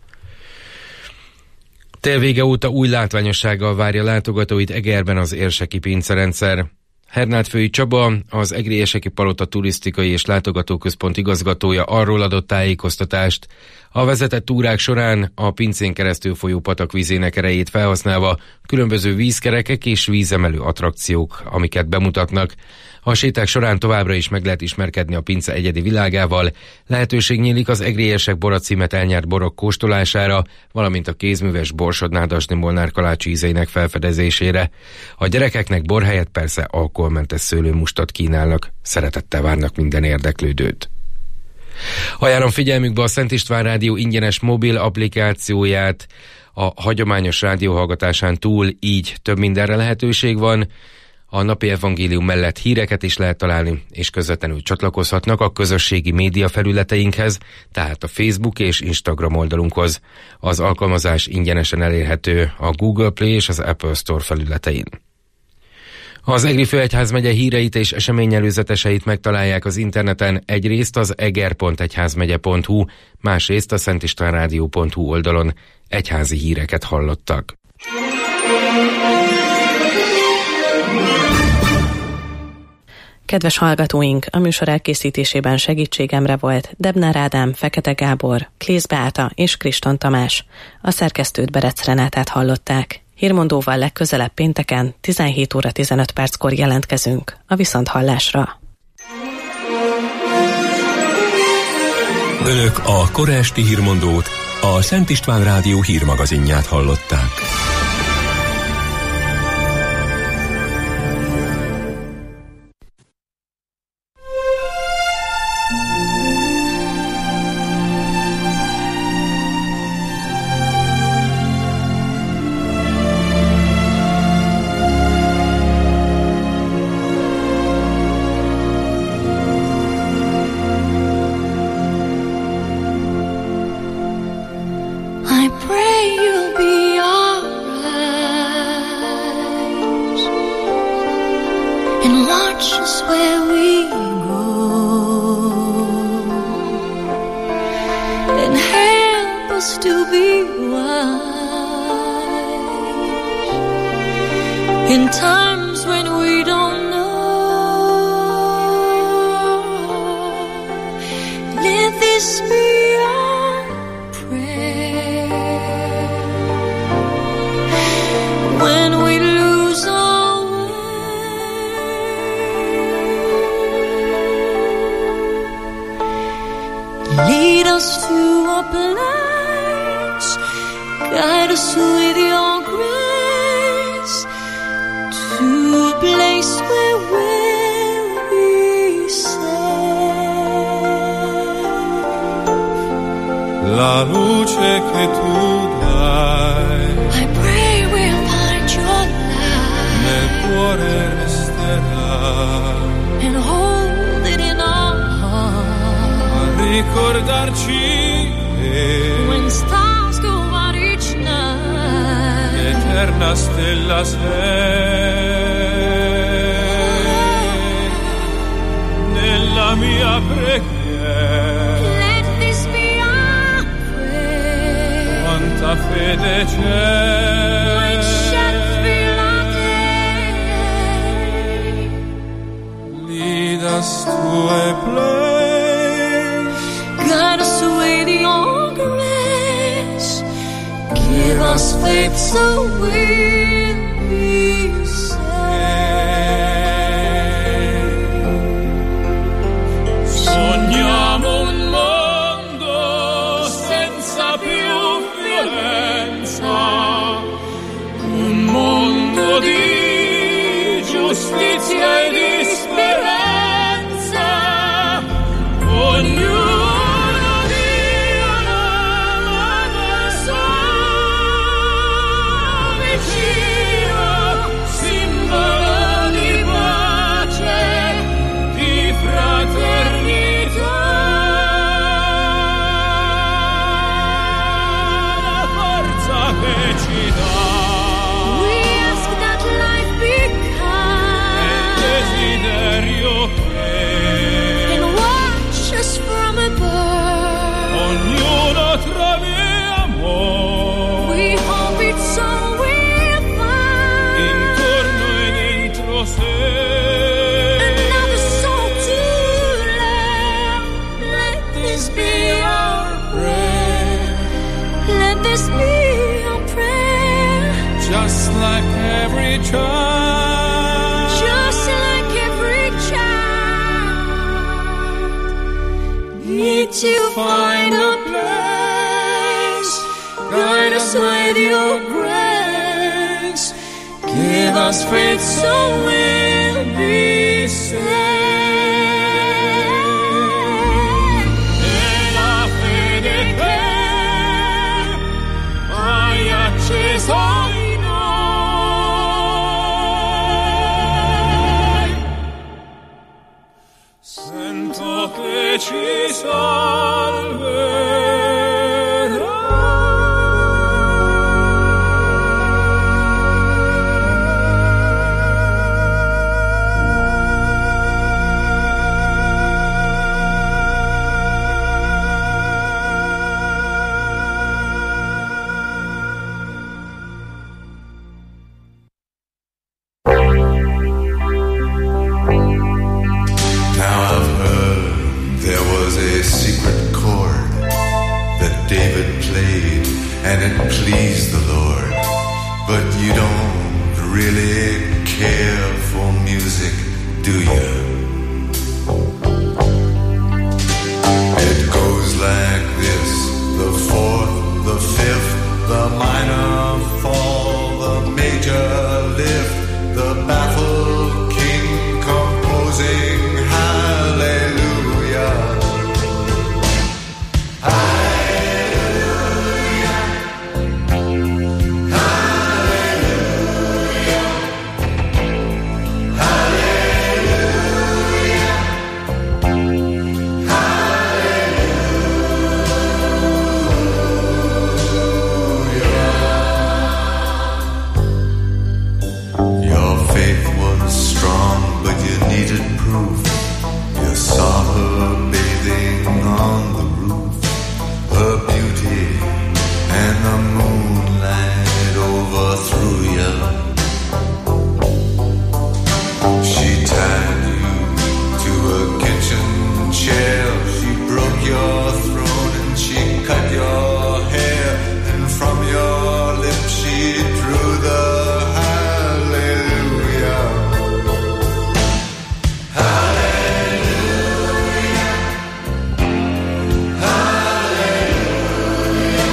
Télvége óta új látványossággal várja látogatóit Egerben az érseki pincerendszer. Hernádfői Csaba, az Egri Érseki Palota turisztikai és látogatóközpont igazgatója arról adott tájékoztatást: a vezetett túrák során a pincén keresztül folyó patak vízének erejét felhasználva különböző vízkerekek és vízemelő attrakciók, amiket bemutatnak. A séták során továbbra is meg lehet ismerkedni a pince egyedi világával, lehetőség nyílik az Egri Érsek Bora címet elnyert borok kóstolására, valamint a kézműves Borsod-Nádasdi Molnár kalács ízeinek felfedezésére. A gyerekeknek bor helyett persze alkoholmentes szőlőmustat kínálnak, szeretettel várnak minden érdeklődőt. Ajánlom figyelmükbe a Szent István Rádió ingyenes mobil applikációját. A hagyományos rádióhallgatásán túl így több mindenre lehetőség van. A napi evangélium mellett híreket is lehet találni, és közvetlenül csatlakozhatnak a közösségi média felületeinkhez, tehát a Facebook és Instagram oldalunkhoz. Az alkalmazás ingyenesen elérhető a Google Play és az Apple Store felületein. Az Egri Főegyházmegye híreit és eseményelőzeteseit megtalálják az interneten, egyrészt az eger pont egyházmegye pont hu, másrészt a szentistvánrádió pont hu oldalon. Egyházi híreket hallottak. Kedves hallgatóink, a műsor elkészítésében segítségemre volt Debnár Ádám, Fekete Gábor, Klész Beáta és Kriston Tamás. A szerkesztőt Berec Renátát hallották. Hírmondóval legközelebb pénteken tizenhét óra tizenöt perckor jelentkezünk. A viszonthallásra. Önök a kora esti hírmondót, a Szent István Rádió hírmagazinját hallották. us where we go and help us to be wise in times when we don't know. Let this be our prayer when we lose our way. Lead us to a place, guide us with your grace, to a place where we'll be safe. La luce che tu dai, I pray we'll find your light nel cuore resterà, and hold it in our heart. a ricordarci che When stars go out each night, l'eterna stella sei nella mia preghiera. let this be our prayer. Quanta fede c'è, When shadows fill our day, lead us to a place, guide us with your grace, give us faith so we'll be saved. sogniamo un mondo senza più violenza, un mondo di giustizia e di speranza, ognuno di una persona vicino, simbolo di pace, di fraternità, la forza che ci dà We ask that life be kind desiderio che and watch us from above. ognuno trovi amore We hope it's all we'll find. intorno e dentro sé. Another soul to love. Let this be our prayer. Let this be our prayer. Just like every child, Just like every child, need to find a place. Guide us with your grace. Give us faith so we'll be saved. e la fede che hai acceso in noi, sento che ci salverà. Now I've heard there was a secret chord that David played and it pleased the Lord. But you don't really care for music, do you? It goes like this: the fourth, the fifth, the minor fall, the major lift, the baffled king composing hallelujah. Hallelujah. Hallelujah. proof. You saw her bathing on the roof, her beauty and the moonlight overthrew you. She tied you to a kitchen chair, she broke your throat and she cut your hair, and from your lips she drew the hallelujah. Hallelujah. Hallelujah.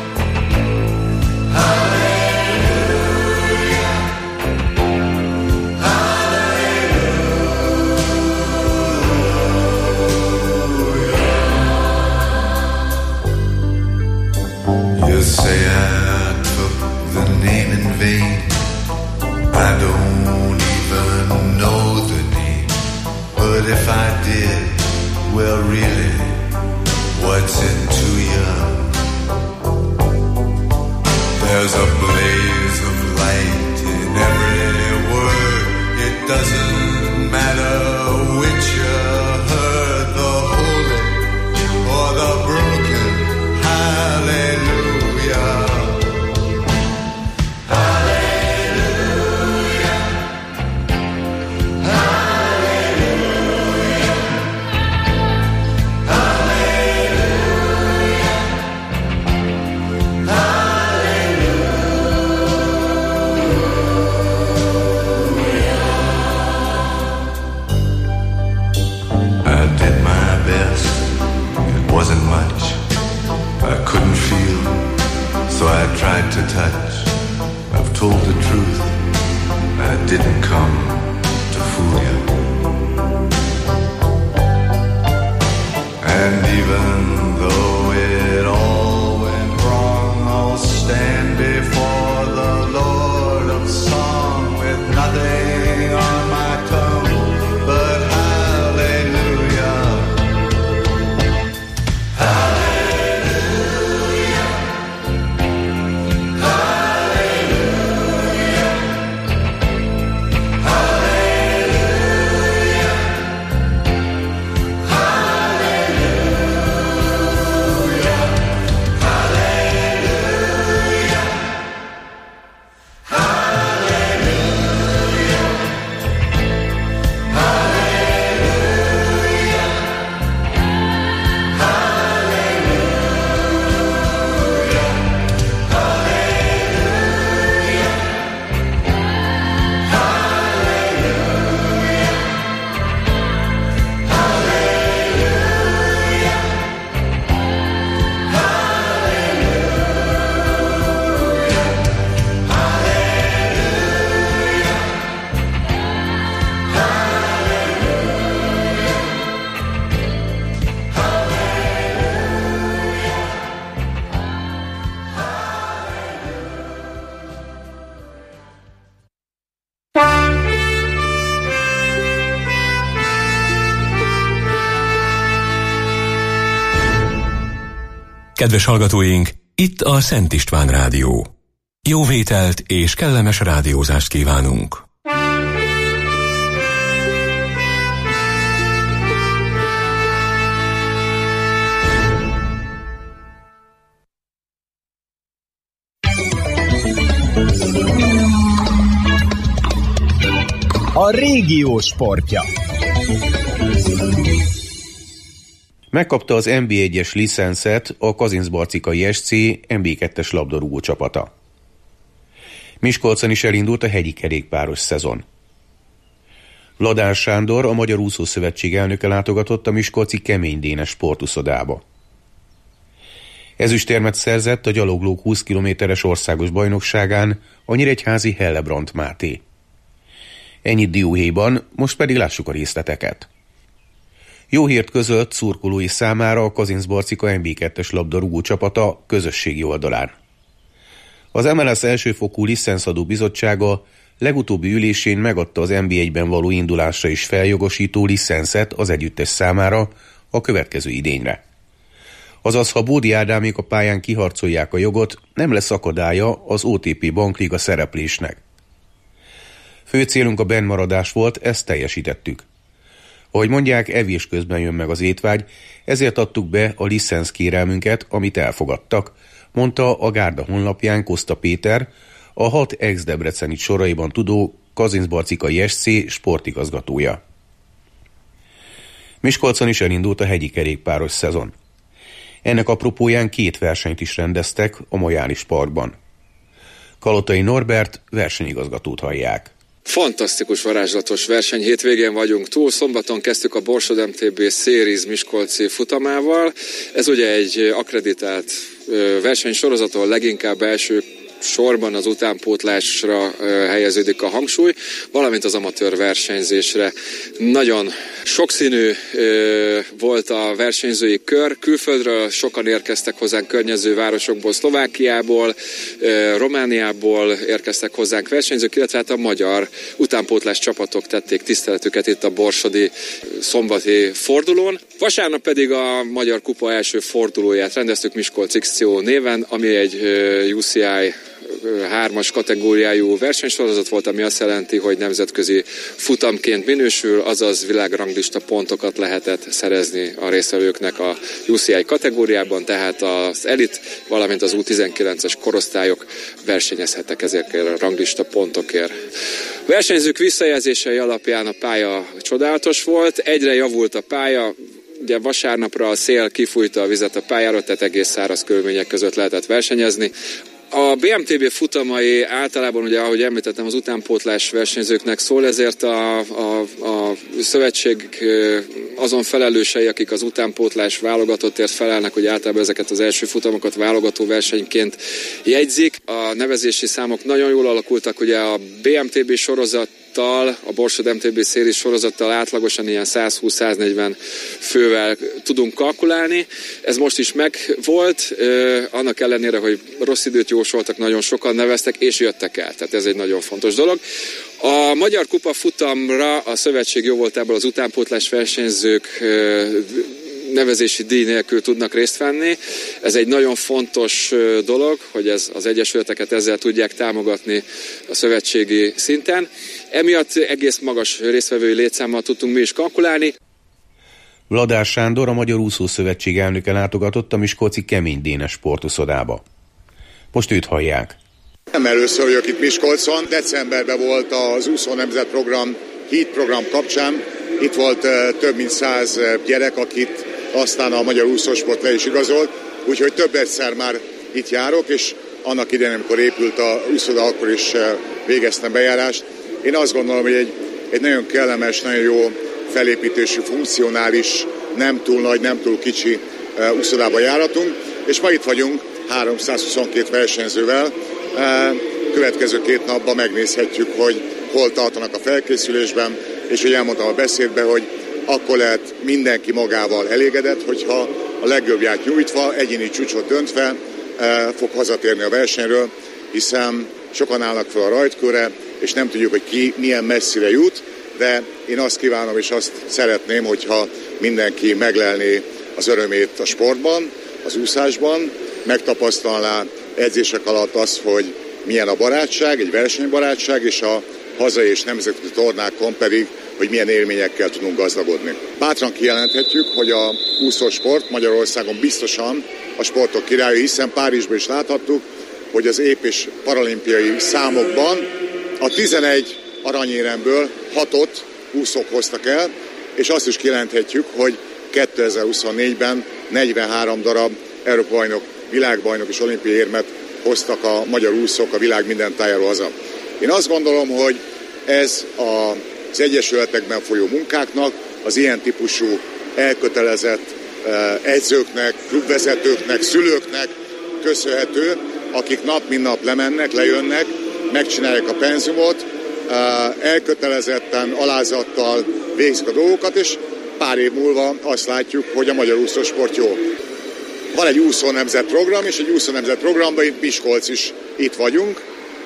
Hallelujah. Hallelujah. You say I took the name in vain. I don't even know the name, but if I did, well really, what's it to you? There's a blaze of light in every word. It doesn't matter which you heard, the holy or the broken. Hallelujah. Hallelujah. Hallelujah. Hallelujah. I did my best. It wasn't much. I couldn't feel, so I tried to touch. I've told the truth. I didn't come to fool you. And even though it all went wrong, I'll stand before the Lord of Song with nothing on my tongue but hallelujah. Hallelujah. Hallelujah. Hallelujah. Kedves hallgatóink, itt a Szent István Rádió. Jó vételt és kellemes rádiózást kívánunk! A régió sportja. Megkapta az en bé egyes licenszet a Kazincbarcikai es cé en bé kettes labdarúgó csapata. Miskolcon is elindult a hegyi kerékpáros szezon. Ladár Sándor, a Magyar Úszószövetség elnöke látogatott a miskolci Kemény Dénes sportuszodába. Ezüstérmet szerzett a gyaloglók húsz kilométeres országos bajnokságán a nyíregyházi Hellebrand Máté. Ennyit dióhéjban, most pedig lássuk a részleteket. Jó hírt közölt szurkolói számára a Kazincbarcika en bé kettes labdarúgó csapata közösségi oldalán. Az em el es elsőfokú licenszadó bizottsága legutóbbi ülésén megadta az en bé egyben való indulásra is feljogosító licenszet az együttes számára a következő idényre. Azaz, ha Bódi Ádámék a pályán kiharcolják a jogot, nem lesz akadálya az o té pé Bankliga szereplésnek. Fő célunk a bennmaradás volt, ezt teljesítettük. Ahogy mondják, evés közben jön meg az étvágy, ezért adtuk be a licensz kérelmünket, amit elfogadtak, mondta a Gárda honlapján Koszta Péter, a hat ex-debreceni soraiban tudó Kazincbarcikai es cé sportigazgatója. Miskolcon is elindult a hegyi kerékpáros szezon. Ennek apropóján két versenyt is rendeztek a Mojális Parkban. Kalotai Norbert versenyigazgatót hallják. Fantasztikus, varázslatos verseny hétvégén vagyunk túl. Szombaton kezdtük a Borsod em té bé Series Miskolci futamával. Ez ugye egy akkreditált versenysorozat, ahol leginkább első sorban az utánpótlásra helyeződik a hangsúly, valamint az amatőr versenyzésre. Nagyon sokszínű volt a versenyzői kör, külföldről sokan érkeztek hozzánk környező városokból, Szlovákiából, Romániából érkeztek hozzánk versenyzők, illetve hát a magyar utánpótlás csapatok tették tiszteletüket itt a borsodi szombati fordulón. Vasárnap pedig a Magyar Kupa első fordulóját rendeztük Miskolc iksz cé o néven, ami egy u cé i hármas kategóriájú versenysorozat volt, ami azt jelenti, hogy nemzetközi futamként minősül, azaz világranglista pontokat lehetett szerezni a résztvevőknek a u cé i kategóriában, tehát az elit, valamint az u tizenkilences korosztályok versenyezhettek ezekért a ranglista pontokért. Versenyzők visszajelzései alapján a pálya csodálatos volt, egyre javult a pálya. Ugye vasárnapra a szél kifújta a vizet a pályára, tehát egész száraz körülmények között lehetett versenyezni. A bé em té bé futamai általában, ugye, ahogy említettem, az utánpótlás versenyzőknek szól, ezért a, a, a szövetség azon felelősei, akik az utánpótlás válogatottért felelnek, hogy általában ezeket az első futamokat válogató versenyként jegyzik. A nevezési számok nagyon jól alakultak, ugye a bé em té bé sorozat a Borsod em té bé Series sorozattal átlagosan ilyen száz húsz-száznegyven fővel tudunk kalkulálni. Ez most is megvolt, eh, annak ellenére, hogy rossz időt jósoltak, nagyon sokan neveztek, és jöttek el. Tehát ez egy nagyon fontos dolog. A Magyar Kupa futamra a szövetség jóvoltából az utánpótlás versenyzők eh, nevezési díj nélkül tudnak részt venni. Ez egy nagyon fontos dolog, hogy ez, az egyesületeket ezzel tudják támogatni a szövetségi szinten. Emiatt egész magas résztvevői létszámmal tudtunk mi is kalkulálni. Vladár Sándor, a Magyar Úszó Szövetség elnöke látogatott a miskolci Kemény Dénes sportuszodába. Most őt hallják. Nem először vagyok itt Miskolcon. Decemberben volt az úszó nemzetprogram, híd program kapcsán. Itt volt több mint száz gyerek, akit aztán a Magyar Úszósport le is igazolt, úgyhogy több egyszer már itt járok, és annak idején, amikor épült a úszoda, akkor is végeztem bejárást. Én azt gondolom, hogy egy, egy nagyon kellemes, nagyon jó felépítésű, funkcionális, nem túl nagy, nem túl kicsi úszodába járatunk, és ma itt vagyunk háromszázhuszonkét versenyzővel. Következő két napban megnézhetjük, hogy hol tartanak a felkészülésben, és hogy elmondtam a beszédben, hogy akkor lehet mindenki magával elégedett, hogyha a legjobbját nyújtva, egyéni csúcsot döntve fog hazatérni a versenyről, hiszen sokan állnak fel a rajtkörre, és nem tudjuk, hogy ki milyen messzire jut, de én azt kívánom és azt szeretném, hogyha mindenki meglelné az örömét a sportban, az úszásban, megtapasztalná edzések alatt azt, hogy milyen a barátság, egy versenybarátság, és a hazai és nemzetközi tornákon pedig, hogy milyen élményekkel tudunk gazdagodni. Bátran kijelenthetjük, hogy a úszósport Magyarországon biztosan a sportok királya, hiszen Párizsban is láthattuk, hogy az ép és paralimpiai számokban a tizenegy aranyéremből hatot úszók hoztak el, és azt is kijelenthetjük, hogy kétezer-huszonnégyben negyvenhárom darab Európa-bajnok, világbajnok és olimpiai érmet hoztak a magyar úszók a világ minden tájáról haza. Én azt gondolom, hogy ez az egyesületekben folyó munkáknak, az ilyen típusú elkötelezett edzőknek, klubvezetőknek, szülőknek köszönhető, akik nap mint nap lemennek, lejönnek, megcsinálják a penzumot, elkötelezetten, alázattal végzik a dolgokat, és pár év múlva azt látjuk, hogy a magyar úszósport jó. Van egy úszó nemzet program, és egy úszó nemzet programban itt Miskolc is itt vagyunk.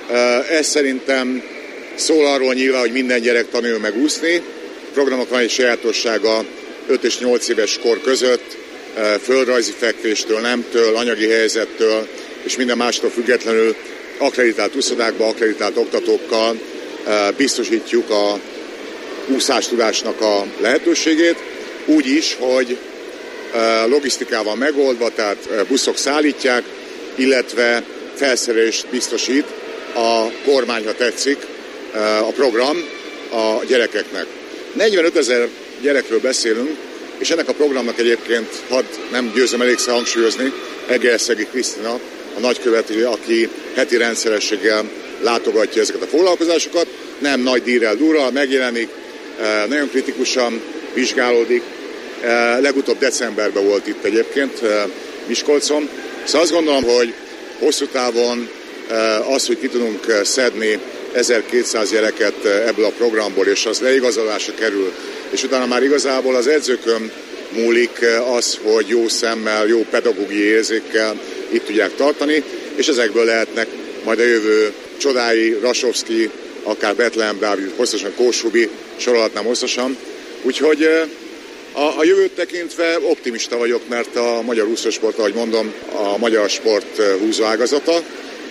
Ez szerintem szól arról nyilván, hogy minden gyerek tanuljon meg úszni. A programok van egy sajátossága öt és nyolc éves kor között, földrajzi fekvéstől, nemtől, anyagi helyzettől, és minden mástól függetlenül akkreditált úszodákba, akkreditált oktatókkal biztosítjuk a úszástudásnak a lehetőségét, úgy is, hogy logisztikával megoldva, tehát buszok szállítják, illetve felszerelést biztosít a kormány, ha tetszik, a program a gyerekeknek. negyvenöt ezer gyerekről beszélünk, és ennek a programnak egyébként, hadd nem győzöm elégszer hangsúlyozni, Egerszegi Krisztina, a nagykövető, aki heti rendszerességgel látogatja ezeket a foglalkozásokat, nem nagy dírrel, durral, megjelenik, nagyon kritikusan vizsgálódik. Legutóbb decemberben volt itt egyébként Miskolcon. Szóval azt gondolom, hogy hosszú távon az, hogy ki tudunk szedni ezerkétszáz gyereket ebből a programból, és az leigazolásra kerül, és utána már igazából az edzőkön múlik az, hogy jó szemmel, jó pedagógiai érzékkel itt tudják tartani, és ezekből lehetnek majd a jövő csodái, Rasovszki, akár Betlehem Dávid, hosszasan Kósubi, sorolhatnám hosszasan. Úgyhogy a, a jövőt tekintve optimista vagyok, mert a magyar úszósport, ahogy mondom, a magyar sport húzóágazata.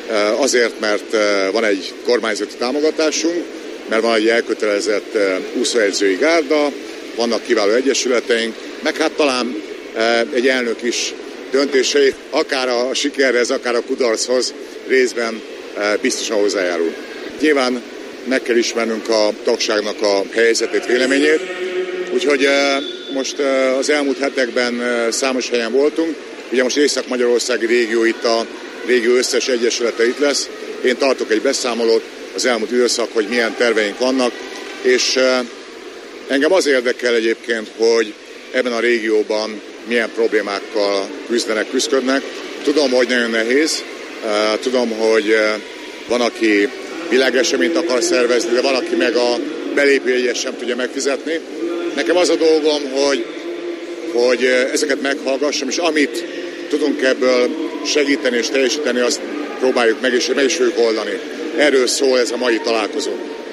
Azért, mert van egy kormányzati támogatásunk, mert van egy elkötelezett úszóedzői gárda, vannak kiváló egyesületeink, meg hát talán egy elnök is döntései, akár a sikerhez, akár a kudarchoz részben biztosan hozzájárul. Nyilván meg kell ismernünk a tagságnak a helyzetét, véleményét, úgyhogy most az elmúlt hetekben számos helyen voltunk, ugye most Észak-Magyarországi régió itt a régió összes egyesülete itt lesz. Én tartok egy beszámolót az elmúlt időszak, hogy milyen terveink vannak, és engem az érdekel egyébként, hogy ebben a régióban milyen problémákkal küzdenek, küzdködnek. Tudom, hogy nagyon nehéz, tudom, hogy van, aki világeseményt akar szervezni, de van, aki meg a belépőjegyet sem tudja megfizetni. Nekem az a dolgom, hogy, hogy ezeket meghallgassam, és amit tudunk ebből segíteni és teljesíteni, azt próbáljuk meg, és meg is fogjuk oldani. Erről szól ez a mai találkozó.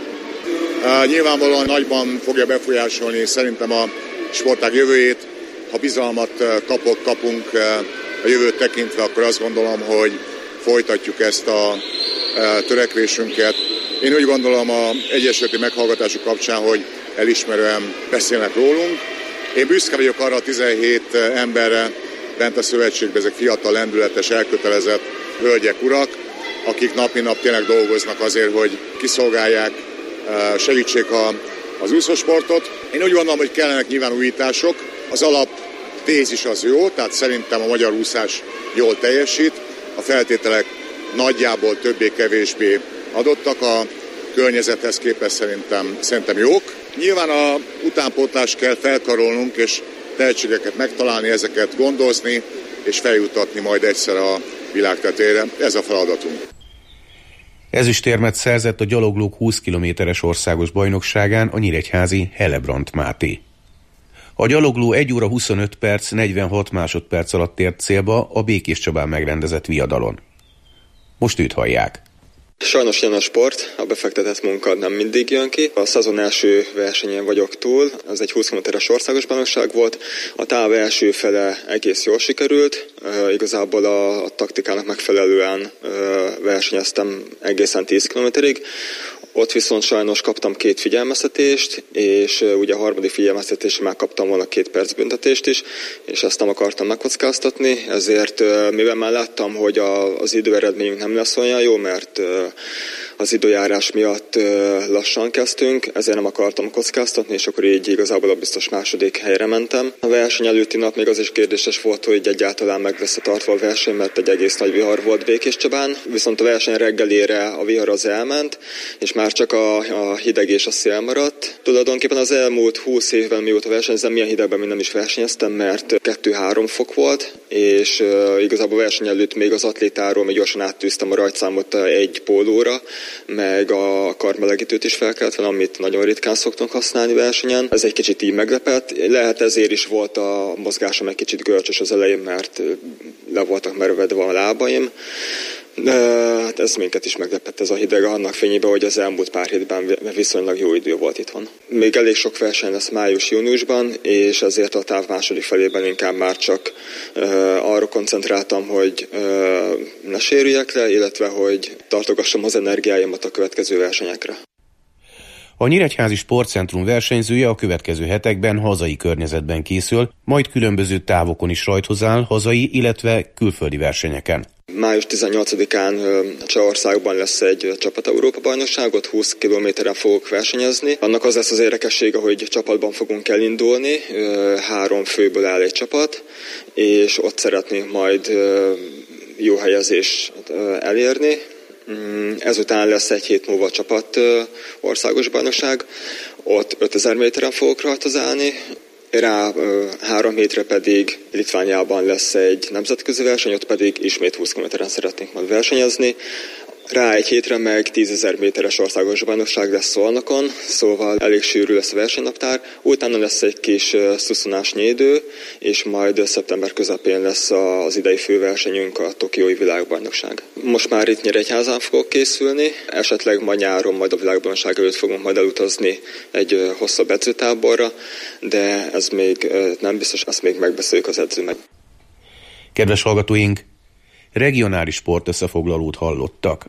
Uh, nyilvánvalóan nagyban fogja befolyásolni szerintem a sportág jövőjét. Ha bizalmat kapok, kapunk uh, a jövőt tekintve, akkor azt gondolom, hogy folytatjuk ezt a uh, törekvésünket. Én úgy gondolom a egyesületi meghallgatások kapcsán, hogy elismerően beszélnek rólunk. Én büszke vagyok arra a tizenhét emberre bent a szövetségben, ezek fiatal, lendületes, elkötelezett hölgyek, urak, akik nap mint nap tényleg dolgoznak azért, hogy kiszolgálják, segítsék a, az úszósportot. Én úgy gondolom, hogy kellenek nyilván újítások. Az alap tézis az jó, tehát szerintem a magyar úszás jól teljesít. A feltételek nagyjából többé-kevésbé adottak, a környezethez képest szerintem, szerintem jók. Nyilván a utánpótlást kell felkarolnunk, és tehetségeket megtalálni, ezeket gondozni, és feljutatni majd egyszer a világ tetejére. Ez a feladatunk. Ezüstérmet szerzett a gyaloglók húsz kilométeres országos bajnokságán a nyíregyházi Hellebrandt Máté. A gyalogló egy óra huszonöt perc negyvenhat másodperc alatt ért célba a Békés Csabán megrendezett viadalon. Most őt hallják. Sajnos ilyen a sport, a befektetett munka nem mindig jön ki. A szezon első versenyen vagyok túl, ez egy húsz kilométeres országos bajnokság volt. A táv első fele egész jól sikerült, e, igazából a, a taktikának megfelelően e, versenyeztem egészen tíz kilométerig. Ott viszont sajnos kaptam két figyelmeztetést, és ugye a harmadik figyelmeztetésre már kaptam volna két perc büntetést is, és ezt nem akartam megkockáztatni, ezért mivel már láttam, hogy a, az időeredményünk nem lesz olyan jó, mert az időjárás miatt lassan kezdtünk, ezért nem akartam kockáztatni, és akkor így igazából a biztos második helyre mentem. A verseny előtti nap még az is kérdéses volt, hogy egyáltalán meg lesz tartva a verseny, mert egy egész nagy vihar volt Békés Csabán, viszont a verseny reggelére a vihar az elment, és már csak a, a hideg és a szél maradt. Tulajdonképpen az elmúlt húsz évben, mióta versenyezem, milyen hidegben még nem is versenyeztem, mert kettő-három fok volt, és uh, igazából a verseny előtt még az atlétáról még gyorsan áttűztem a rajtszámot egy pólóra, meg a karmelegítőt is fel kellett venni, amit nagyon ritkán szoktunk használni versenyen. Ez egy kicsit így meglepett. Lehet ezért is volt a mozgásom egy kicsit görcsös az elején, mert le voltak mervedve a lábaim. De hát ez minket is meglepett, ez a hideg, annak fényében, hogy az elmúlt pár hétben viszonylag jó idő volt itthon. Még elég sok verseny lesz május-júniusban, és ezért a táv második felében inkább már csak uh, arra koncentráltam, hogy uh, ne sérüljek le, illetve hogy tartogassam az energiáimat a következő versenyekre. A Nyíregyházi Sportcentrum versenyzője a következő hetekben hazai környezetben készül, majd különböző távokon is rajthoz áll hazai, illetve külföldi versenyeken. május tizennyolcadikán Csehországban lesz egy csapat Európa-bajnokságot, húsz kilométeren fogok versenyezni. Annak az lesz az érdekessége, hogy csapatban fogunk elindulni, három főből áll egy csapat, és ott szeretnénk majd jó helyezést elérni. Ezután lesz egy hét múlva a csapat országos bajnokság, ott ötezer méteren fogok rajtozálni, rá három hétre pedig Litvániában lesz egy nemzetközi verseny, ott pedig ismét húsz kilométeren szeretnénk majd versenyezni. Rá egy hétre meg tízezer méteres országos bajnokság lesz Szolnokon, szóval elég sűrű lesz a versenynaptár. Utána lesz egy kis szuszonás nyílidő, és majd szeptember közepén lesz az idei főversenyünk, a Tokiói világbajnokság. Most már itt Nyíregyházán fogok készülni, esetleg ma nyáron majd a világbajnokság előtt fogunk majd elutazni egy hosszabb edzőtáborra, de ez még nem biztos, azt még megbeszéljük az edzőmet. Kedves hallgatóink, regionális sportösszefoglalót hallottak.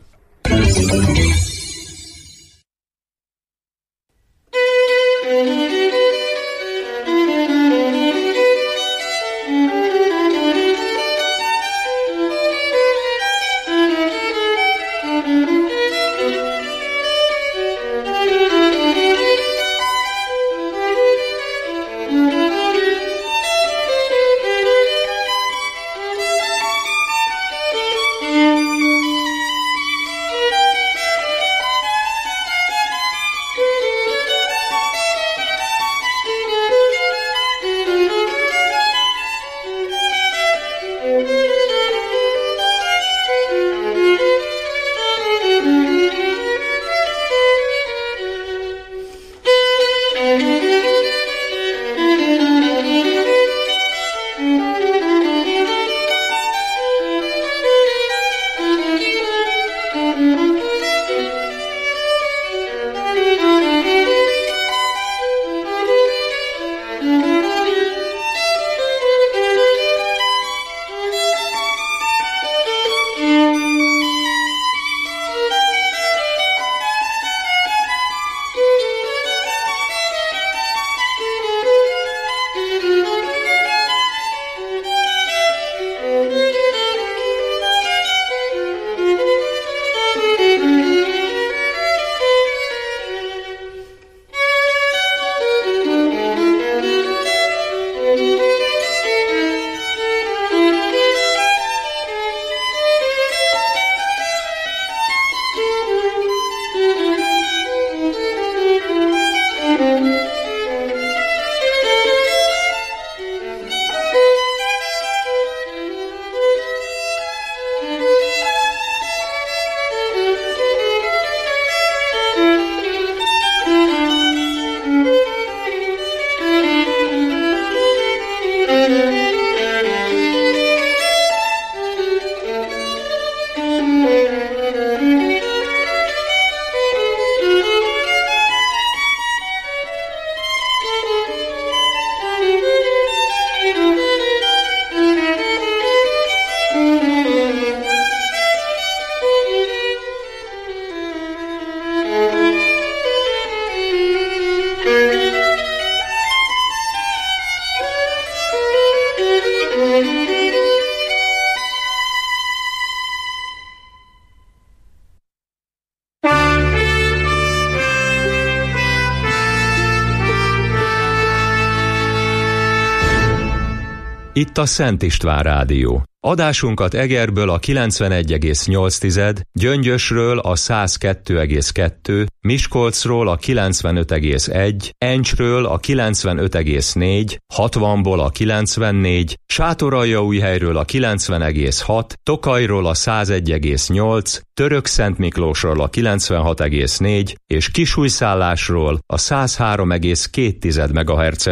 Itt a Szent István Rádió. Adásunkat Egerből a kilencvenegy egész nyolc, Gyöngyösről a száz kettő egész kettő, Miskolcról a kilencvenöt egész egy, Encsről a kilencvenöt egész négy, hatvanból a kilencvennégy, Sátoraljaújhelyről a kilencven egész hat, Tokajról a száz egy egész nyolc, Törökszentmiklósról a kilencvenhat egész négy és Kisújszállásról a száz három egész két MHz